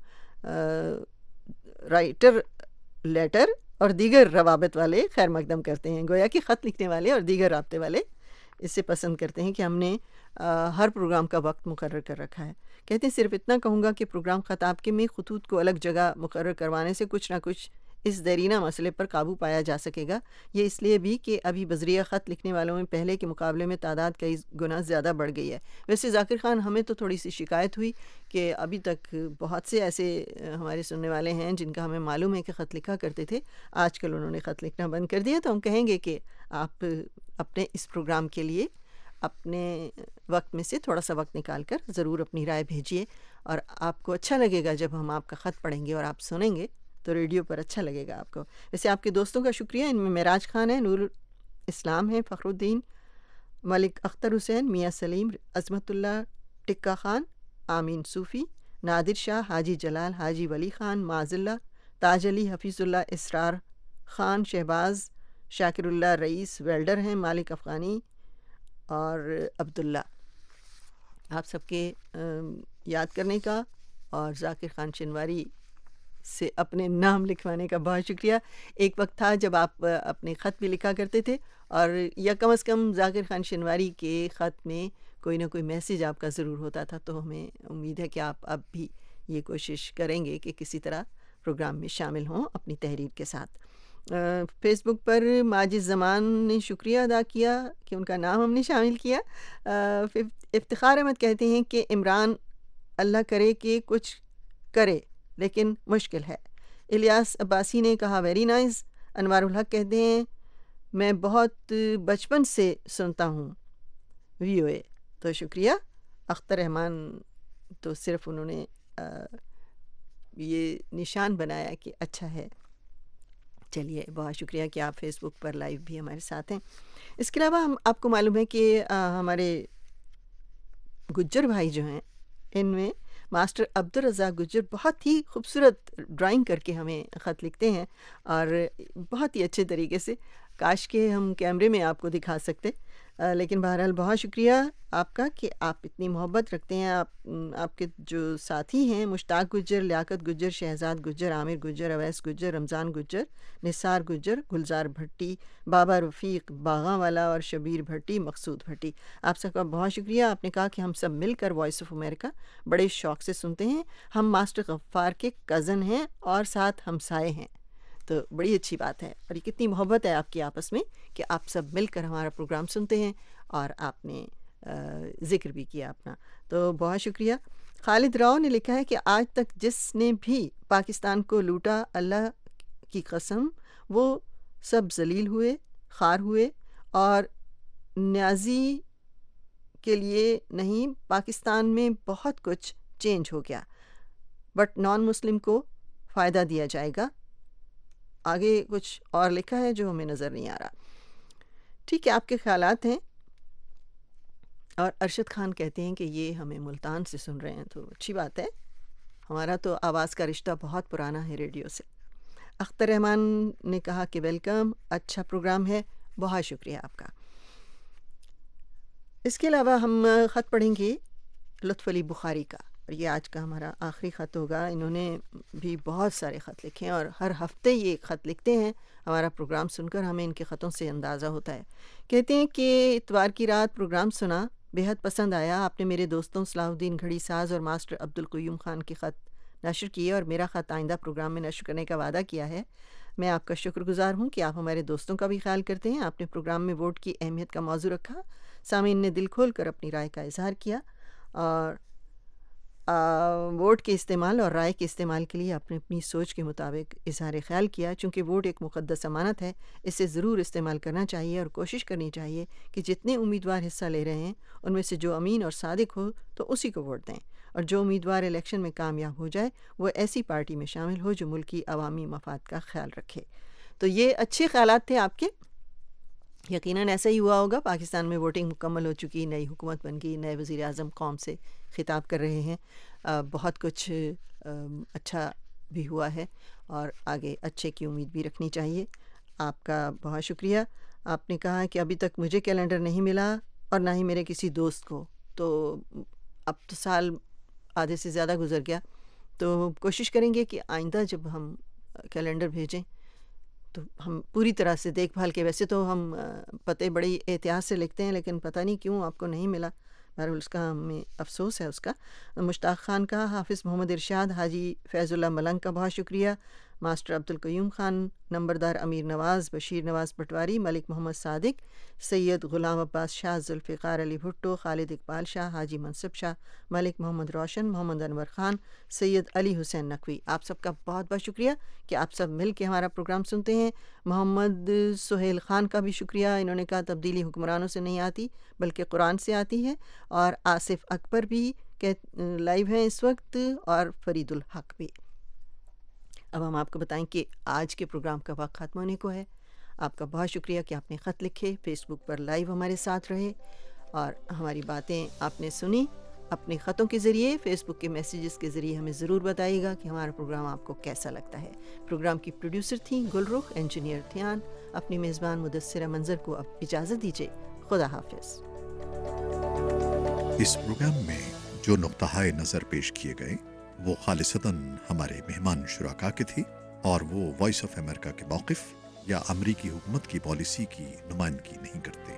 رائٹر، لیٹر اور دیگر روابط والے خیر مقدم کرتے ہیں، گویا کہ خط لکھنے والے اور دیگر رابطے والے اس سے پسند کرتے ہیں کہ ہم نے ہر پروگرام کا وقت مقرر کر رکھا ہے۔ کہتے ہیں صرف اتنا کہوں گا کہ پروگرام خط آپ کے میں خطوط کو الگ جگہ مقرر کروانے سے کچھ نہ کچھ اس دیرینہ مسئلے پر قابو پایا جا سکے گا، یہ اس لیے بھی کہ ابھی بذریعہ خط لکھنے والوں میں پہلے کے مقابلے میں تعداد کئی گنا زیادہ بڑھ گئی ہے۔ ویسے ذاکر خان، ہمیں تو تھوڑی سی شکایت ہوئی کہ ابھی تک بہت سے ایسے ہمارے سننے والے ہیں جن کا ہمیں معلوم ہے کہ خط لکھا کرتے تھے، آج کل انہوں نے خط لکھنا بند کر دیا، تو ہم کہیں گے کہ آپ اپنے اس پروگرام کے لیے اپنے وقت میں سے تھوڑا سا وقت نکال کر ضرور اپنی رائے بھیجیے، اور آپ کو اچھا لگے گا جب ہم آپ کا خط پڑھیں گے اور آپ سنیں گے تو ریڈیو پر اچھا لگے گا آپ کو۔ ویسے آپ کے دوستوں کا شکریہ، ان میں معراج خان ہے، نور اسلام ہے، فخر الدین، ملک اختر حسین، میاں سلیم، عظمت اللہ ٹکا خان، آمین صوفی، نادر شاہ، حاجی Jalal, Haji Wali Khan, Muazullah, Taj Ali, Hafeezullah, Israr Khan, Shahbaz, Shakirullah Raees welder ہیں، مالک افغانی اور عبداللہ۔ آپ سب کے یاد کرنے کا اور ذاکر خان شنواری سے اپنے نام لکھوانے کا بہت شکریہ۔ ایک وقت تھا جب آپ اپنے خط بھی لکھا کرتے تھے، اور یا کم از کم ذاکر خان شنواری کے خط میں کوئی نہ کوئی میسیج آپ کا ضرور ہوتا تھا، تو ہمیں امید ہے کہ آپ اب بھی یہ کوشش کریں گے کہ کسی طرح پروگرام میں شامل ہوں اپنی تحریر کے ساتھ۔ فیس بک پر ماجد زمان نے شکریہ ادا کیا کہ ان کا نام ہم نے شامل کیا۔ افتخار احمد کہتے ہیں کہ عمران اللہ کرے کہ کچھ کرے لیکن مشکل ہے، الیاس عباسی نے کہا ویری نائس. انوار الحق کہتے ہیں میں بہت بچپن سے سنتا ہوں وی او اے. تو شکریہ. اختر رحمان تو صرف انہوں نے آ, یہ نشان بنایا کہ اچھا ہے. چلیے بہت شکریہ کہ آپ فیس بک پر لائیو بھی ہمارے ساتھ ہیں. اس کے علاوہ ہم آپ کو معلوم ہے کہ آ, ہمارے گجر بھائی جو ہیں ان میں ماسٹر عبد الرزاق گجر بہت ہی خوبصورت ڈرائنگ کر کے ہمیں خط لکھتے ہیں اور بہت ہی اچھے طریقے سے. کاش کہ ہم کیمرے میں آپ کو دکھا سکتے, لیکن بہرحال بہت شکریہ آپ کا کہ آپ اتنی محبت رکھتے ہیں. آپ آپ کے جو ساتھی ہیں مشتاق گجر, لیاقت گجر, شہزاد گجر, عامر گجر, اویس گجر, رمضان گجر, نثار گجر, گلزار بھٹی, بابا رفیق باغاں والا اور شبیر بھٹی, مقصود بھٹی, آپ سب کا بہت شکریہ. آپ نے کہا کہ ہم سب مل کر وائس آف امریکہ بڑے شوق سے سنتے ہیں. ہم ماسٹر غفار کے کزن ہیں اور ساتھ ہمسائے ہیں, تو بڑی اچھی بات ہے. اور یہ کتنی محبت ہے آپ کی آپس میں کہ آپ سب مل کر ہمارا پروگرام سنتے ہیں, اور آپ نے ذکر بھی کیا اپنا, تو بہت شکریہ. خالد راؤ نے لکھا ہے کہ آج تک جس نے بھی پاکستان کو لوٹا اللہ کی قسم وہ سب ذلیل ہوئے, خوار ہوئے, اور نیازی کے لیے نہیں, پاکستان میں بہت کچھ چینج ہو گیا, بٹ نان مسلم کو فائدہ دیا جائے گا. آگے کچھ اور لکھا ہے جو ہمیں نظر نہیں آ رہا. ٹھیک ہے, آپ کے خیالات ہیں. اور ارشد خان کہتے ہیں کہ یہ ہمیں ملتان سے سن رہے ہیں, تو اچھی بات ہے. ہمارا تو آواز کا رشتہ بہت پرانا ہے ریڈیو سے. اختر رحمان نے کہا کہ ویلکم, اچھا پروگرام ہے, بہت شکریہ آپ کا. اس کے علاوہ ہم خط پڑھیں گے لطف علی بخاری کا, اور یہ آج کا ہمارا آخری خط ہوگا. انہوں نے بھی بہت سارے خط لکھے ہیں اور ہر ہفتے یہ خط لکھتے ہیں. ہمارا پروگرام سن کر ہمیں ان کے خطوں سے اندازہ ہوتا ہے. کہتے ہیں کہ اتوار کی رات پروگرام سنا, بہت پسند آیا. آپ نے میرے دوستوں صلاح الدین گھڑی ساز اور ماسٹر عبد القیوم خان کے خط نشر کیے, اور میرا خط آئندہ پروگرام میں نشر کرنے کا وعدہ کیا ہے. میں آپ کا شکر گزار ہوں کہ آپ ہمارے دوستوں کا بھی خیال کرتے ہیں. آپ نے پروگرام میں ووٹ کی اہمیت کا موضوع رکھا, سامعین نے دل کھول کر اپنی رائے کا اظہار کیا, اور آ, ووٹ کے استعمال اور رائے کے استعمال کے لیے اپنی اپنی سوچ کے مطابق اظہار خیال کیا. چونکہ ووٹ ایک مقدس امانت ہے, اسے ضرور استعمال کرنا چاہیے, اور کوشش کرنی چاہیے کہ جتنے امیدوار حصہ لے رہے ہیں ان میں سے جو امین اور صادق ہو تو اسی کو ووٹ دیں, اور جو امیدوار الیکشن میں کامیاب ہو جائے وہ ایسی پارٹی میں شامل ہو جو ملکی عوامی مفاد کا خیال رکھے. تو یہ اچھے خیالات تھے آپ کے. یقیناً ایسا ہی ہوا ہوگا. پاکستان میں ووٹنگ مکمل ہو چکی, نئی حکومت بن گئی, نئے وزیر اعظم قوم سے خطاب کر رہے ہیں, بہت کچھ اچھا بھی ہوا ہے, اور آگے اچھے کی امید بھی رکھنی چاہیے. آپ کا بہت شکریہ. آپ نے کہا کہ ابھی تک مجھے کیلنڈر نہیں ملا اور نہ ہی میرے کسی دوست کو, تو اب تو سال آدھے سے زیادہ گزر گیا, تو کوشش کریں گے کہ آئندہ جب ہم کیلنڈر بھیجیں تو ہم پوری طرح سے دیکھ بھال کے. ویسے تو ہم پتے بڑی احتیاط سے لکھتے ہیں, لیکن پتہ نہیں کیوں آپ کو نہیں ملا. بہرحال اس کا ہمیں افسوس ہے اس کا. مشتاق خان کا, حافظ محمد ارشاد, حاجی فیض اللہ ملنگ کا بہت شکریہ. ماسٹر عبد القیوم خان, نمبردار امیر نواز, بشیر نواز پٹواری, ملک محمد صادق, سید غلام عباس شاہ, ذوالفقار علی بھٹو, خالد اقبال شاہ, حاجی منصب شاہ, ملک محمد روشن, محمد انور خان, سید علی حسین نقوی. آپ سب کا بہت بہت شکریہ کہ آپ سب مل کے ہمارا پروگرام سنتے ہیں. محمد سہیل خان کا بھی شکریہ. انہوں نے کہا تبدیلی حکمرانوں سے نہیں آتی بلکہ قرآن سے آتی ہے. اور آصف اکبر بھی لائیو ہیں اس وقت, اور فرید الحق بھی. اب ہم آپ کو بتائیں کہ آج کے پروگرام کا وقت ختم ہونے کو ہے. آپ کا بہت شکریہ کہ آپ نے خط لکھے, فیس بک پر لائیو ہمارے ساتھ رہے, اور ہماری باتیں آپ نے سنی. اپنے خطوں کے ذریعے, فیس بک کے میسیجز کے ذریعے ہمیں ضرور بتائیے گا کہ ہمارا پروگرام آپ کو کیسا لگتا ہے. پروگرام کی پروڈیوسر تھیں گل رخ, انجینئر تھیان. اپنی میزبان مدثرہ منظر کو اب اجازت دیجیے. خدا حافظ. اس پروگرام میں جو نقطۂ نظر پیش کیے گئے وہ خالصتاً ہمارے مہمان شرکا کے تھے, اور وہ وائس آف امریکہ کے موقف یا امریکی حکومت کی پالیسی کی نمائندگی نہیں کرتے.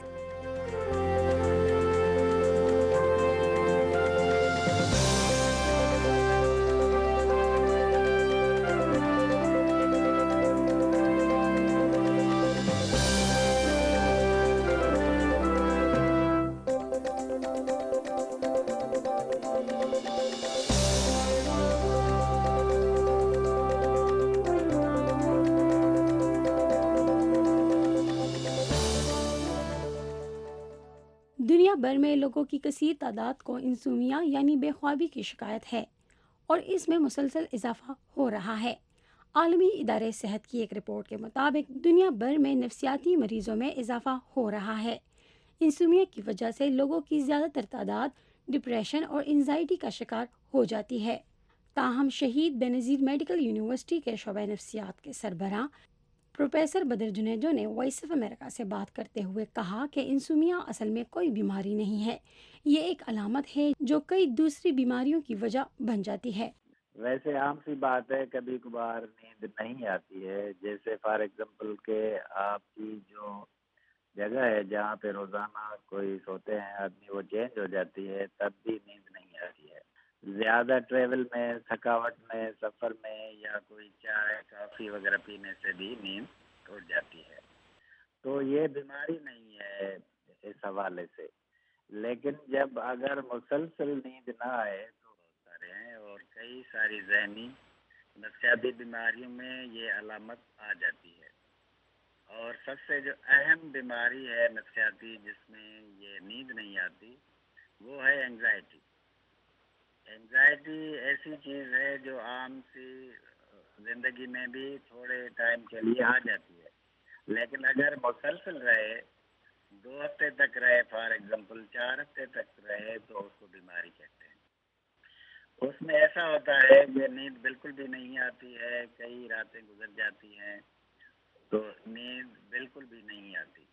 دنیا بھر میں لوگوں کی کثیر تعداد کو انسومیا یعنی بے خوابی کی شکایت ہے اور اس میں مسلسل اضافہ ہو رہا ہے۔ عالمی ادارے صحت کی ایک رپورٹ کے مطابق دنیا بھر میں نفسیاتی مریضوں میں اضافہ ہو رہا ہے۔ انسومیا کی وجہ سے لوگوں کی زیادہ تر تعداد ڈپریشن اور انزائٹی کا شکار ہو جاتی ہے۔ تاہم شہید بینظیر میڈیکل یونیورسٹی کے شعبہ نفسیات کے سربراہ پروفیسر بدر جنیجو نے وائس آف امریکہ سے بات کرتے ہوئے کہا کہ انسومیا اصل میں کوئی بیماری نہیں ہے، یہ ایک علامت ہے جو کئی دوسری بیماریوں کی وجہ بن جاتی ہے۔ ویسے عام سی بات ہے، کبھی کبھار نیند نہیں آتی ہے، جیسے فار ایگزامپل کہ آپ کی جو جگہ ہے جہاں پہ روزانہ کوئی سوتے ہیں آدمی وہ چینج ہو جاتی ہے، تب بھی نیند نہیں آتی ہے۔ زیادہ ٹریول میں، تھکاوٹ میں، سفر میں یا کوئی چائے کافی وغیرہ پینے سے بھی نیند ٹوٹ جاتی ہے۔ تو یہ بیماری نہیں ہے اس حوالے سے، لیکن جب اگر مسلسل نیند نہ آئے تو بہت سارے ہیں اور کئی ساری ذہنی نفسیاتی بیماریوں میں یہ علامت آ جاتی ہے۔ اور سب سے جو اہم بیماری ہے نفسیاتی جس میں یہ نیند نہیں آتی وہ ہے اینگزائٹی۔ اینگزائٹی ایسی چیز ہے جو عام سی زندگی میں بھی تھوڑے ٹائم کے لیے آ جاتی ہے، لیکن اگر مسلسل رہے، دو ہفتے تک رہے، فار ایگزامپل چار ہفتے تک رہے، تو اس کو بیماری کہتے ہیں۔ اس میں ایسا ہوتا ہے کہ نیند بالکل بھی نہیں آتی ہے، کئی راتیں گزر جاتی ہیں تو نیند بالکل بھی نہیں آتی۔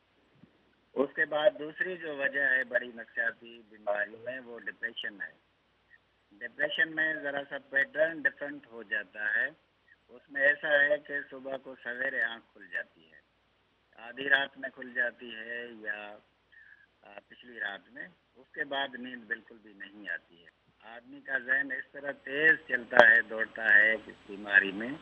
اس کے بعد دوسری جو وجہ ہے بڑی نفسیاتی بیماری میں وہ ڈپریشن ہے۔ ڈپریشن میں ذرا سا پیٹرن ڈفرینٹ ہو جاتا ہے۔ اس میں ایسا ہے کہ صبح کو سویرے آنکھ کھل جاتی ہے، آدھی رات میں کھل جاتی ہے یا پچھلی رات میں، اس کے بعد نیند بالکل بھی نہیں آتی ہے۔ آدمی کا ذہن اس طرح تیز چلتا ہے، دوڑتا ہے اس بیماری میں،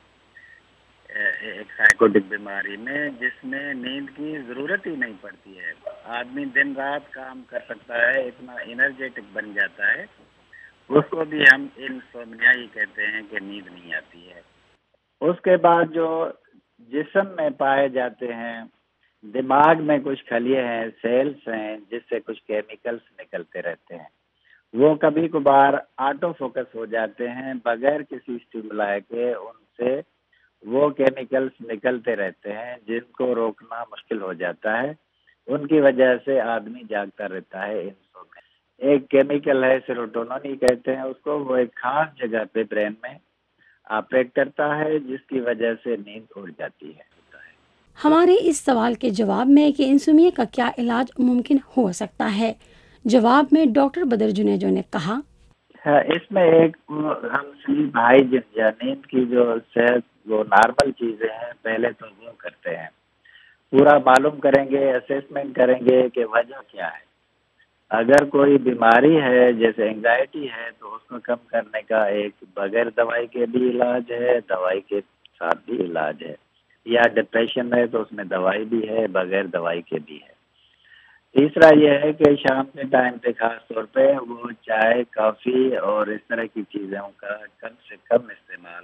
ایک سائیکوٹک بیماری میں، جس میں نیند کی ضرورت ہی نہیں پڑتی ہے۔ آدمی دن رات کام کر سکتا ہے، اتنا انرجیٹک بن جاتا ہے، اس کو بھی ہم انسومنیا ہی کہتے ہیں کہ نیند نہیں آتی ہے۔ اس کے بعد جو جسم میں پائے جاتے ہیں، دماغ میں کچھ خلیے ہیں، سیلز ہیں، جس سے کچھ کیمیکلز نکلتے رہتے ہیں، وہ کبھی کبھار آٹو فوکس ہو جاتے ہیں بغیر کسی اسٹیمولائی کے، ان سے وہ کیمیکلز نکلتے رہتے ہیں جن کو روکنا مشکل ہو جاتا ہے۔ ان کی وجہ سے آدمی جاگتا رہتا ہے۔ انسومنیا ایک کیمیکل ہے، سیروٹونین کہتے ہیں اس کو، وہ ایک خاص جگہ پہ برین میں آپریٹ کرتا ہے جس کی وجہ سے نیند اڑ جاتی ہے۔ ہمارے اس سوال کے جواب میں کہ انسومیا کا کیا علاج ممکن ہو سکتا ہے، جواب میں ڈاکٹر بدر جنیجو نے کہا، اس میں ایک ہم سلیپ ہائیجین یا نیند کی جو صحت وہ نارمل چیزیں ہیں پہلے تو وہ کرتے ہیں، پورا معلوم کریں گے، اسیسمنٹ کریں گے کہ وجہ کیا ہے۔ اگر کوئی بیماری ہے جیسے اینگزائٹی ہے تو اس کو کم کرنے کا ایک بغیر دوائی کے بھی علاج ہے، دوائی کے ساتھ بھی علاج ہے، یا ڈپریشن ہے تو اس میں دوائی بھی ہے، بغیر دوائی کے بھی ہے۔ تیسرا یہ ہے کہ شام کے ٹائم پہ خاص طور پہ وہ چائے، کافی اور اس طرح کی چیزوں کا کم سے کم استعمال۔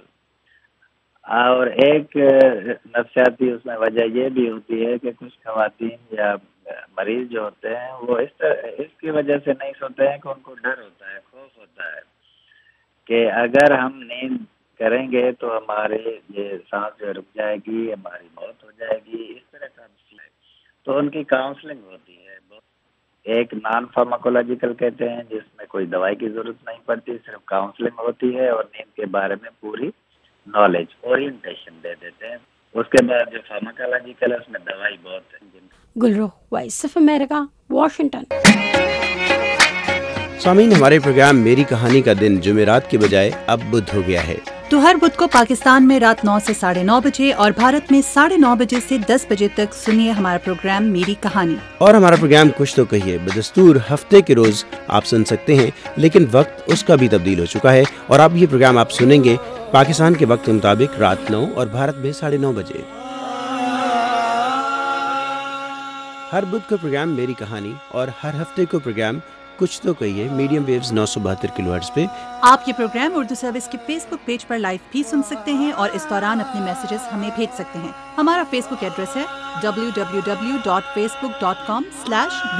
اور ایک نفسیاتی اس میں وجہ یہ بھی ہوتی ہے کہ کچھ خواتین یا مریض جو ہوتے ہیں وہ اس طرح اس کی وجہ سے نہیں سوتے ہیں کہ ان کو ڈر ہوتا ہے، خوف ہوتا ہے کہ اگر ہم نیند کریں گے تو ہمارے یہ سانس جو رک جائے گی، ہماری موت ہو جائے گی، اس طرح کا مسئلہ ہے۔ تو ان کی کاؤنسلنگ ہوتی ہے، ایک نان فارماکولوجیکل کہتے ہیں جس میں کوئی دوائی کی ضرورت نہیں پڑتی، صرف کاؤنسلنگ ہوتی ہے اور نیند کے بارے میں پوری نالج اورینٹیشن دے دیتے ہیں۔ اس کے بعد جو فارماکولوجیکل ہے اس میں دوائی بہت ہے۔ Gulrukh, voice of America, Washington. سامعین، ہمارے پروگرام میری کہانی کا دن جمعرات کے بجائے اب بدھ ہو گیا ہے، تو ہر بدھ کو پاکستان میں رات نو سے ساڑھے نو بجے اور بھارت میں ساڑھے نو بجے سے دس بجے تک سنیے ہمارا پروگرام میری کہانی۔ اور ہمارا پروگرام کچھ تو کہیے بدستور ہفتے کے روز آپ سن سکتے ہیں، لیکن وقت اس کا بھی تبدیل ہو چکا ہے اور اب یہ پروگرام آپ سنیں گے پاکستان کے وقت کے مطابق رات نو اور بھارت میں ساڑھے نو بجے۔ ہر بدھ کو پروگرام میری کہانی اور ہر ہفتے کو پروگرام کچھ تو کہیے میڈیم ویوز نو سو بہتر کلو ہرٹز پہ۔ آپ یہ پروگرام اردو سروس کے فیس بک پیج پر لائیو بھی سن سکتے ہیں اور اس دوران اپنے میسیجز ہمیں بھیج سکتے ہیں۔ ہمارا فیس بک ایڈریس ہے W W W dot Facebook dot com slash